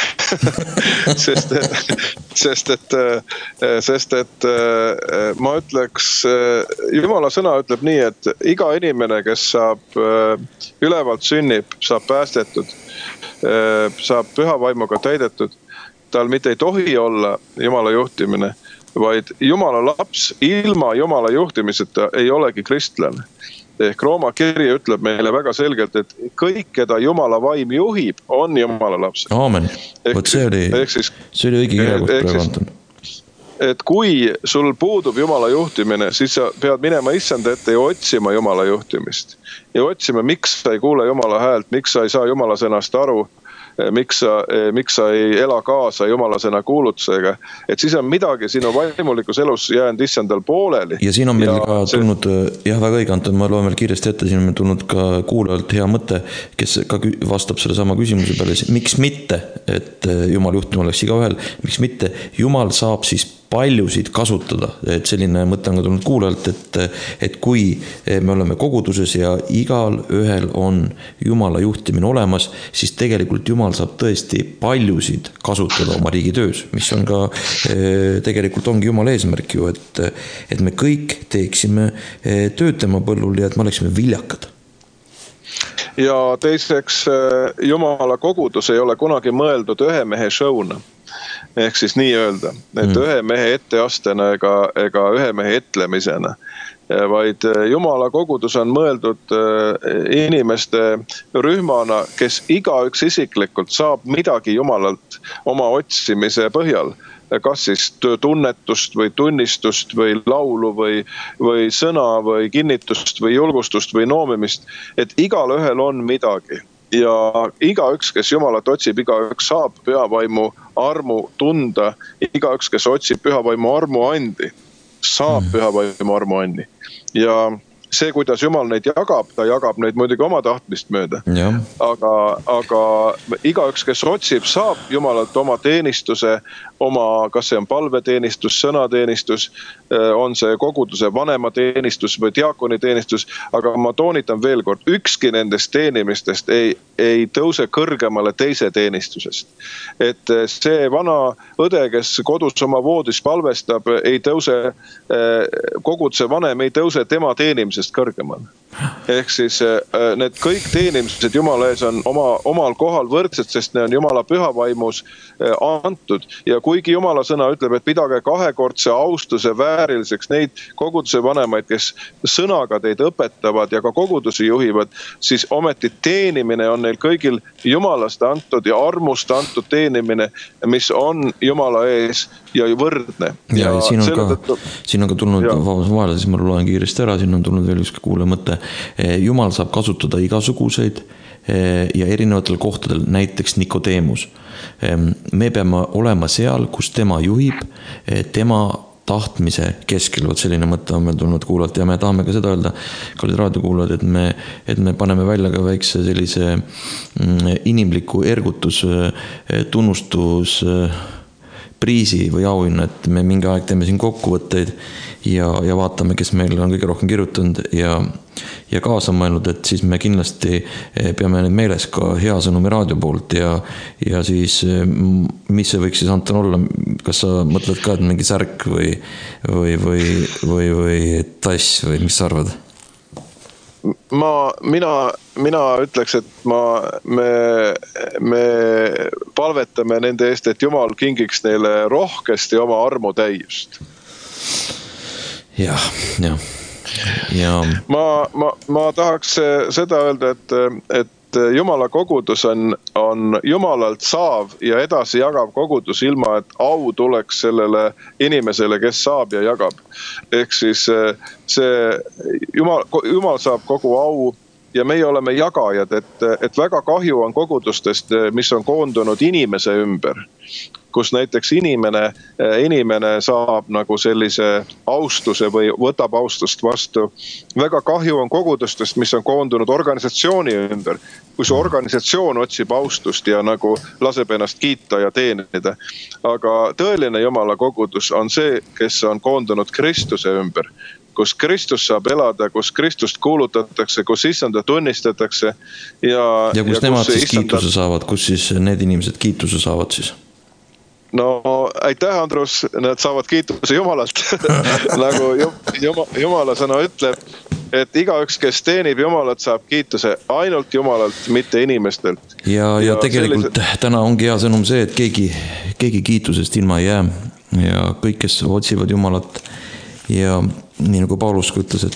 sest et ma ütleks, Jumala sõna ütleb nii, et iga inimene, kes saab ülevalt sünnib, saab päästetud, saab püha vaimuga täidetud, tal mitte ei tohi olla Jumala juhtimine, vaid Jumala laps ilma Jumala juhtimiseta ei olegi kristlane. Ehk Rooma kiri ütleb meile väga selgelt, et kõik, keda Jumala vaim juhib, on Jumala lapsed. Aamen. Võt see oli õige kirjakord praegu, Anton. Et kui sul puudub Jumala juhtimine, siis sa pead minema issanda ette ja otsima Jumala juhtimist. Ja otsima, miks sa ei kuule Jumala häält, miks sa ei saa Jumala sõnast aru, miks sa ei ela kaasa Jumala sõna kuulutusega, et siis on midagi sinu vaimulikus elus jäänud issandal pooleli. Ja siin on meil ka tulnud, väga õige, Anton, ma loen veel kiiresti ette, siin on meil tulnud ka kuulajalt hea mõte, kes ka vastab selle sama küsimuse peale, miks mitte, et Jumal juhtima oleks igaühel, miks mitte, Jumal saab siis paljusid kasutada, et selline mõte on ka tulnud kuulajalt, et kui me oleme koguduses ja igal ühel on Jumala juhtimine olemas, siis tegelikult Jumal saab tõesti paljusid kasutada oma riigi töös, mis on ka tegelikult ongi Jumala eesmärk ju, et me kõik teeksime tööd tema põllul ja et me oleksime viljakad. Ja teiseks, Jumala kogudus ei ole kunagi mõeldud ühe mehe show'na. Ehk siis nii öelda, et ühe mehe etteastena ega ühe mehe etlemisena, vaid Jumala kogudus on mõeldud inimeste rühmana, kes igaüks isiklikult saab midagi Jumalalt oma otsimise põhjal, kas siis tunnetust või tunnistust või laulu või sõna või kinnitust või julgustust või noomimist, et igal ühel on midagi. Ja igaüks, kes Jumalat otsib, igaüks saab pühavaimu armu tunda, igaüks, kes otsib pühavaimu armu andi, saab pühavaimu armu andi. Ja see, kuidas Jumal neid jagab, ta jagab neid muidugi oma tahtmist mööda. Aga igaüks, kes otsib, saab Jumalalt oma teenistuse, kas see on palveteenistus, sõnateenistus, on see koguduse vanema teenistus või diakoni teenistus, aga ma toonitan veel kord, ükski nendest teenimistest ei tõuse kõrgemale teise teenistusest. Et see vana õde, kes kodus oma voodis palvestab, ei tõuse, koguduse vanem ei tõuse tema teenimisest kõrgemal. Ehk siis need kõik teenimised Jumala ees on omal kohal võrdsed, sest ne on Jumala pühavaimus antud. Ja kuigi Jumala sõna ütleb, et pidage kahekordse austuse vääriliseks neid koguduse vanemaid, kes sõnaga teid õpetavad ja ka kogudusi juhivad, siis ometi teenimine on neil kõigil Jumalast antud ja armust antud teenimine, mis on Jumala ees ja võrdne. Ja siin on ka tulnud, vahele, siis ma loen kiiresti ära, siin on tulnud veel üks kuule mõte. Jumal saab kasutada igasuguseid ja erinevatel kohtadel, näiteks Nikodeemus. Me peame olema seal, kus tema juhib, tema tahtmise keskel, võt selline mõte on meil tulnud kuulata ja me tahame ka seda öelda, kallid raadiokuulajad, et me paneme välja ka väikse sellise inimliku ergutus, tunnustus, priisi või auhinna, et me mingi aeg teeme siin kokkuvõtteid ja vaatame, kes meil on kõige rohkem kirjutanud ja kaasa mõelnud, et siis me kindlasti peame need meeles ka hea sõnumi raadio poolt ja siis mis see võiks siis Anton olla, kas sa mõtled ka, et mingi särk või tass või mis sa arvad? Mina ütleks, et me palvetame nende eest, et Jumal kingiks neile rohkesti oma armu täiust. Jah. Ma tahaks seda öelda, et Jumala kogudus on Jumalalt saav ja edasi jagav kogudus ilma, et au tuleks sellele inimesele, kes saab ja jagab. Ehk siis Jumal saab kogu au ja meie oleme jagajad, et väga kahju on kogudustest, mis on koondunud inimese ümber, kus näiteks inimene saab nagu sellise austuse või võtab austust vastu. Väga kahju on kogudustest, mis on koondunud organisatsiooni ümber, kus organisatsioon otsib austust ja nagu laseb ennast kiita ja teenida. Aga tõeline Jumala kogudus on see, kes on koondunud Kristuse ümber, kus Kristus saab elada, kus Kristust kuulutatakse, kus issanda tunnistatakse. Ja kus nemad siis kiituse saavad, kus siis need inimesed kiituse saavad siis? No aitäh, Andrus, nad saavad kiituse Jumalalt. Nagu Jumala sõna ütleb, et igaüks, kes teenib Jumalat, saab kiituse ainult Jumalalt, mitte inimestelt. Ja tegelikult täna ongi hea sõnum see, et keegi kiitusest ilma ei jää ja kõik, kes otsivad Jumalat ja nii nagu Paulus ütles,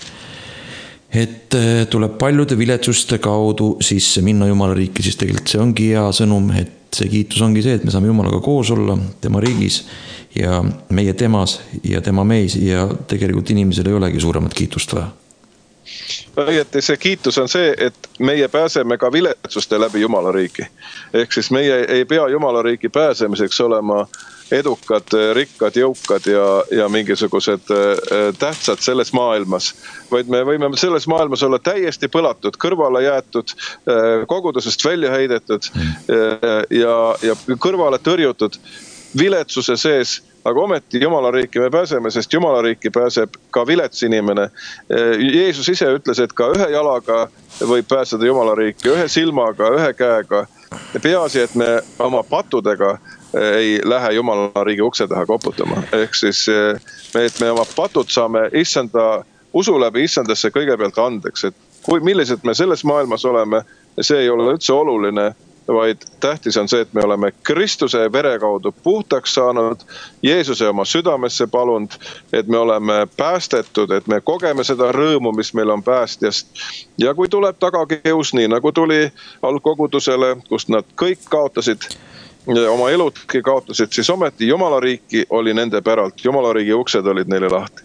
et tuleb paljude viletsuste kaudu sisse minna Jumala riiki, siis tegelikult see ongi hea sõnum, et see kiitus ongi see, et me saame Jumalaga koos olla tema riigis ja meie temas ja tema meis ja tegelikult inimesel ei olegi suuremat kiitust vaja. Õieti see kiitus on see, et meie pääseme ka viletsuste läbi Jumala riiki. Ehk siis meie ei pea Jumala riiki pääsemiseks olema edukad, rikkad, jõukad ja mingisugused tähtsad selles maailmas, vaid me võime selles maailmas olla täiesti põlatud, kõrvale jäetud, kogudusest välja heidetud ja kõrvale tõrjutud viletsuse sees, aga ometi Jumala riiki me pääseme, sest Jumala riiki pääseb ka vilets inimene. Jeesus ise ütles, et ka ühe jalaga võib pääseda Jumala riiki, ühe silmaga, ühe käega. Peaasi, et me oma patudega ei lähe Jumala riigi ukse taha koputama. Ehk siis, et me oma patud saame usu läbi issandasse kõigepealt andeks. Et millised me selles maailmas oleme, see ei ole üldse oluline, vaid tähtis on see, et me oleme Kristuse vere kaudu puhtaks saanud, Jeesuse oma südamesse palunud, et me oleme päästetud, et me kogeme seda rõõmu, mis meil on päästjast. Ja kui tuleb tagakius nii, nagu tuli algkogudusele, kus nad kõik kaotasid, oma eludki kaotasid, siis ometi Jumala riiki oli nende päralt. Jumala riigi uksed olid neile lahti.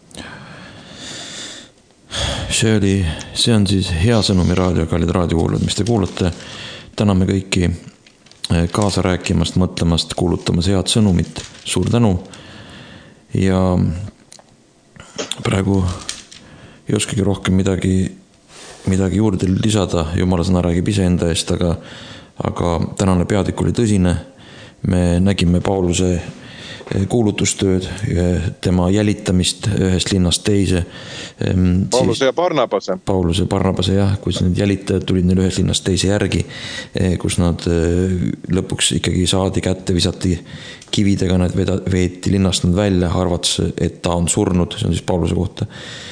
See on siis hea sõnumi raadio, kallid raadiokuulajad, mis te kuulate. Täname kõiki kaasa rääkimast, mõtlemast, kuulutamas head sõnumit. Suur tänu. Ja praegu ei oskagi rohkem midagi juurde lisada. Jumala sõna räägib ise enda eest, aga tänane peatükk oli tõsine. Me nägime Pauluse kuulutustööd, tema jälitamist ühest linnast teise. Pauluse ja Barnabase, jah, kus need jälitajad tulid neil ühest linnast teise järgi, kus nad lõpuks ikkagi saadi kätte, visati kividega, nad veeti linnast nad välja, arvates, et ta on surnud, see on siis Pauluse kohta.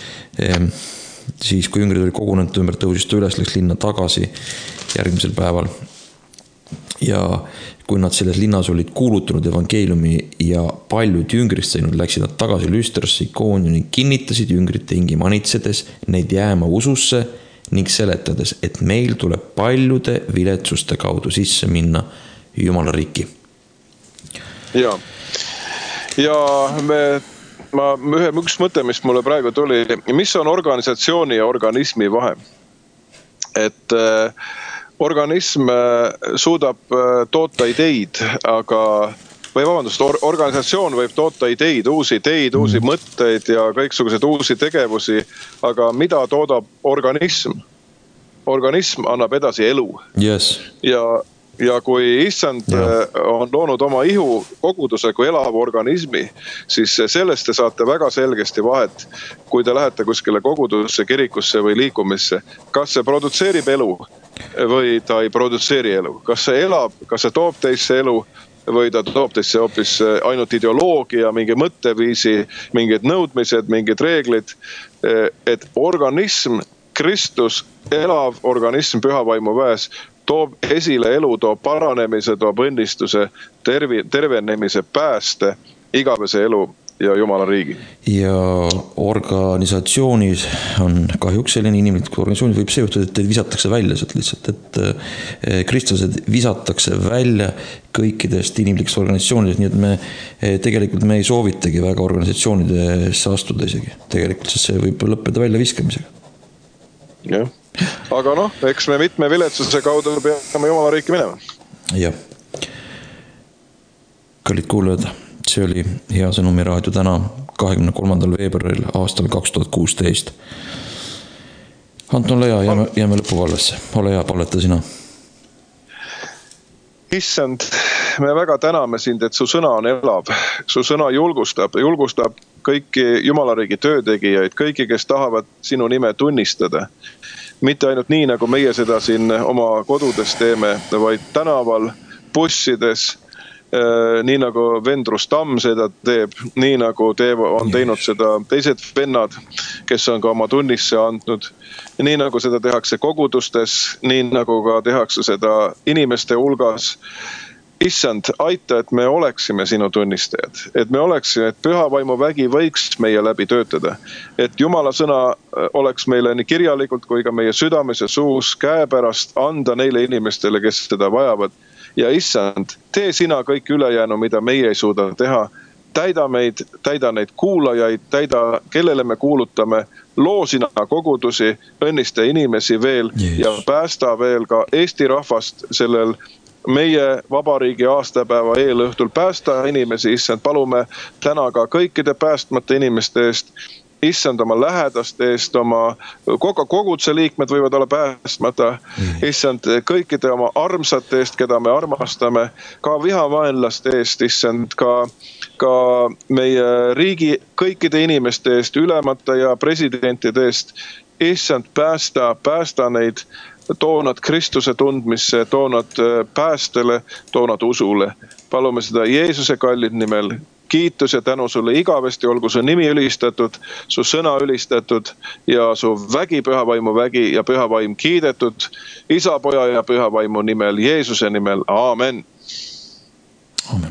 Siis, kui jüngrid oli kogunenud ümber, tõusis ta üles, läks linna tagasi järgmisel päeval. Ja kui nad selles linnas olid kuulutanud evangeeliumi ja paljud jüngrist saanud, läksid nad tagasi Lüstrasse, Ikoonioni, kinnitasid jüngrite hingi manitsedes neid jääma ususse ning seletades, et meil tuleb paljude viletsuste kaudu sisse minna Jumala riiki. Ja üks mõte, mis mulle praegu tuli, mis on organisatsiooni ja organismi vahe? Et organism suudab toota ideid, organisatsioon võib toota uusi mõtteid ja kõiksugused uusi tegevusi, aga mida toodab organism? Organism annab edasi elu. Yes. Ja kui issand on loonud oma ihu koguduse kui elava organismi, siis sellest te saate väga selgesti vahet, kui te lähete kuskile kogudusse, kirikusse või liikumisse. Kas see produtseerib elu või ta ei produtseeri elu? Kas see elab, kas see toob teisse elu või ta toob teisse hoopis ainult ideoloogia, mingi mõtteviisi, mingid nõudmised, mingid reeglid, et organism, Kristus, elav organism pühavaimu väes, toob esile elu, toob paranemise, toob õnnistuse, tervenemise, pääste, igavese elu ja Jumala riigi. Ja organisatsioonis on kahjuks selline inimlik organisatsioonis võib see juhtuda, et teid visatakse välja sealt lihtsalt, et kristlased visatakse välja kõikidest inimlikest organisatsioonidest, nii et tegelikult me ei soovitagi väga organisatsioonidesse astuda isegi tegelikult, sest see võib lõppeda välja viskamisega. Jah. Aga eks me mitme viletsuse kaudu peame Jumala riiki minema. Jah. Kallid kuulajad, see oli hea sõnumi raadio täna 23. veebruaril aastal 2016. Anton, ole hea, jääme lõpuvallesse. Ole hea, paleta sina. Issand, me väga täname sind, et su sõna on elav. Su sõna julgustab kõiki Jumala riigi töötegijaid, kõiki, kes tahavad sinu nime tunnistada. Mitte ainult nii, nagu meie seda siin oma kodudes teeme, vaid tänaval, bussides, nii nagu Vendrus Tamm seda teeb, nii nagu on teinud seda teised vennad, kes on ka oma tunnisse andnud, nii nagu seda tehakse kogudustes, nii nagu ka tehakse seda inimeste hulgas. Issand, aita, et me oleksime sinu tunnistajad, et me oleksime, et püha vaimu vägi võiks meie läbi töötada, et Jumala sõna oleks meile nii kirjalikult kui ka meie südames ja suus käepärast anda neile inimestele, kes seda vajavad. Ja Issand, tee sina kõik ülejäänu, mida meie ei suuda teha. Täida meid, täida neid kuulajaid, täida, kellele me kuulutame, loo sina kogudusi, õnnista inimesi veel ja päästa veel ka Eesti rahvast sellel meie vabariigi aastapäeva eelõhtul. Päästa inimesi, Issand, palume täna ka kõikide päästmata inimeste eest, Issand oma lähedaste eest, oma koguduse liikmed võivad olla päästmata, Issand kõikide oma armsate eest, keda me armastame, ka vihavaenlaste eest, Issand, ka meie riigi kõikide inimeste eest, ülemate ja presidentide eest, Issand, päästa neid, too nad Kristuse tundmisse, too nad päästele, too nad usule. Palume seda Jeesuse kallid nimel. Kiitus ja tänu sulle igavesti, olgu su nimi ülistatud, su sõna ülistatud ja su vägi, pühavaimu vägi ja pühavaim kiidetud Isa, Poja ja pühavaimu nimel, Jeesuse nimel. Aamen. Aamen.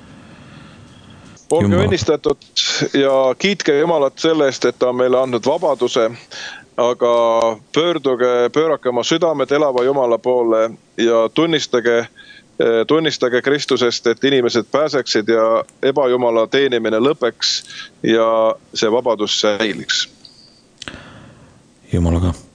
Olge õnnistatud ja kiitke Jumalat selle eest, et ta on meile andnud vabaduse, aga pöörake oma südamed elava Jumala poole ja tunnistage Kristusest, et inimesed pääseksid ja ebajumala teenimine lõpeks ja see vabadus säiliks. Jumalaga.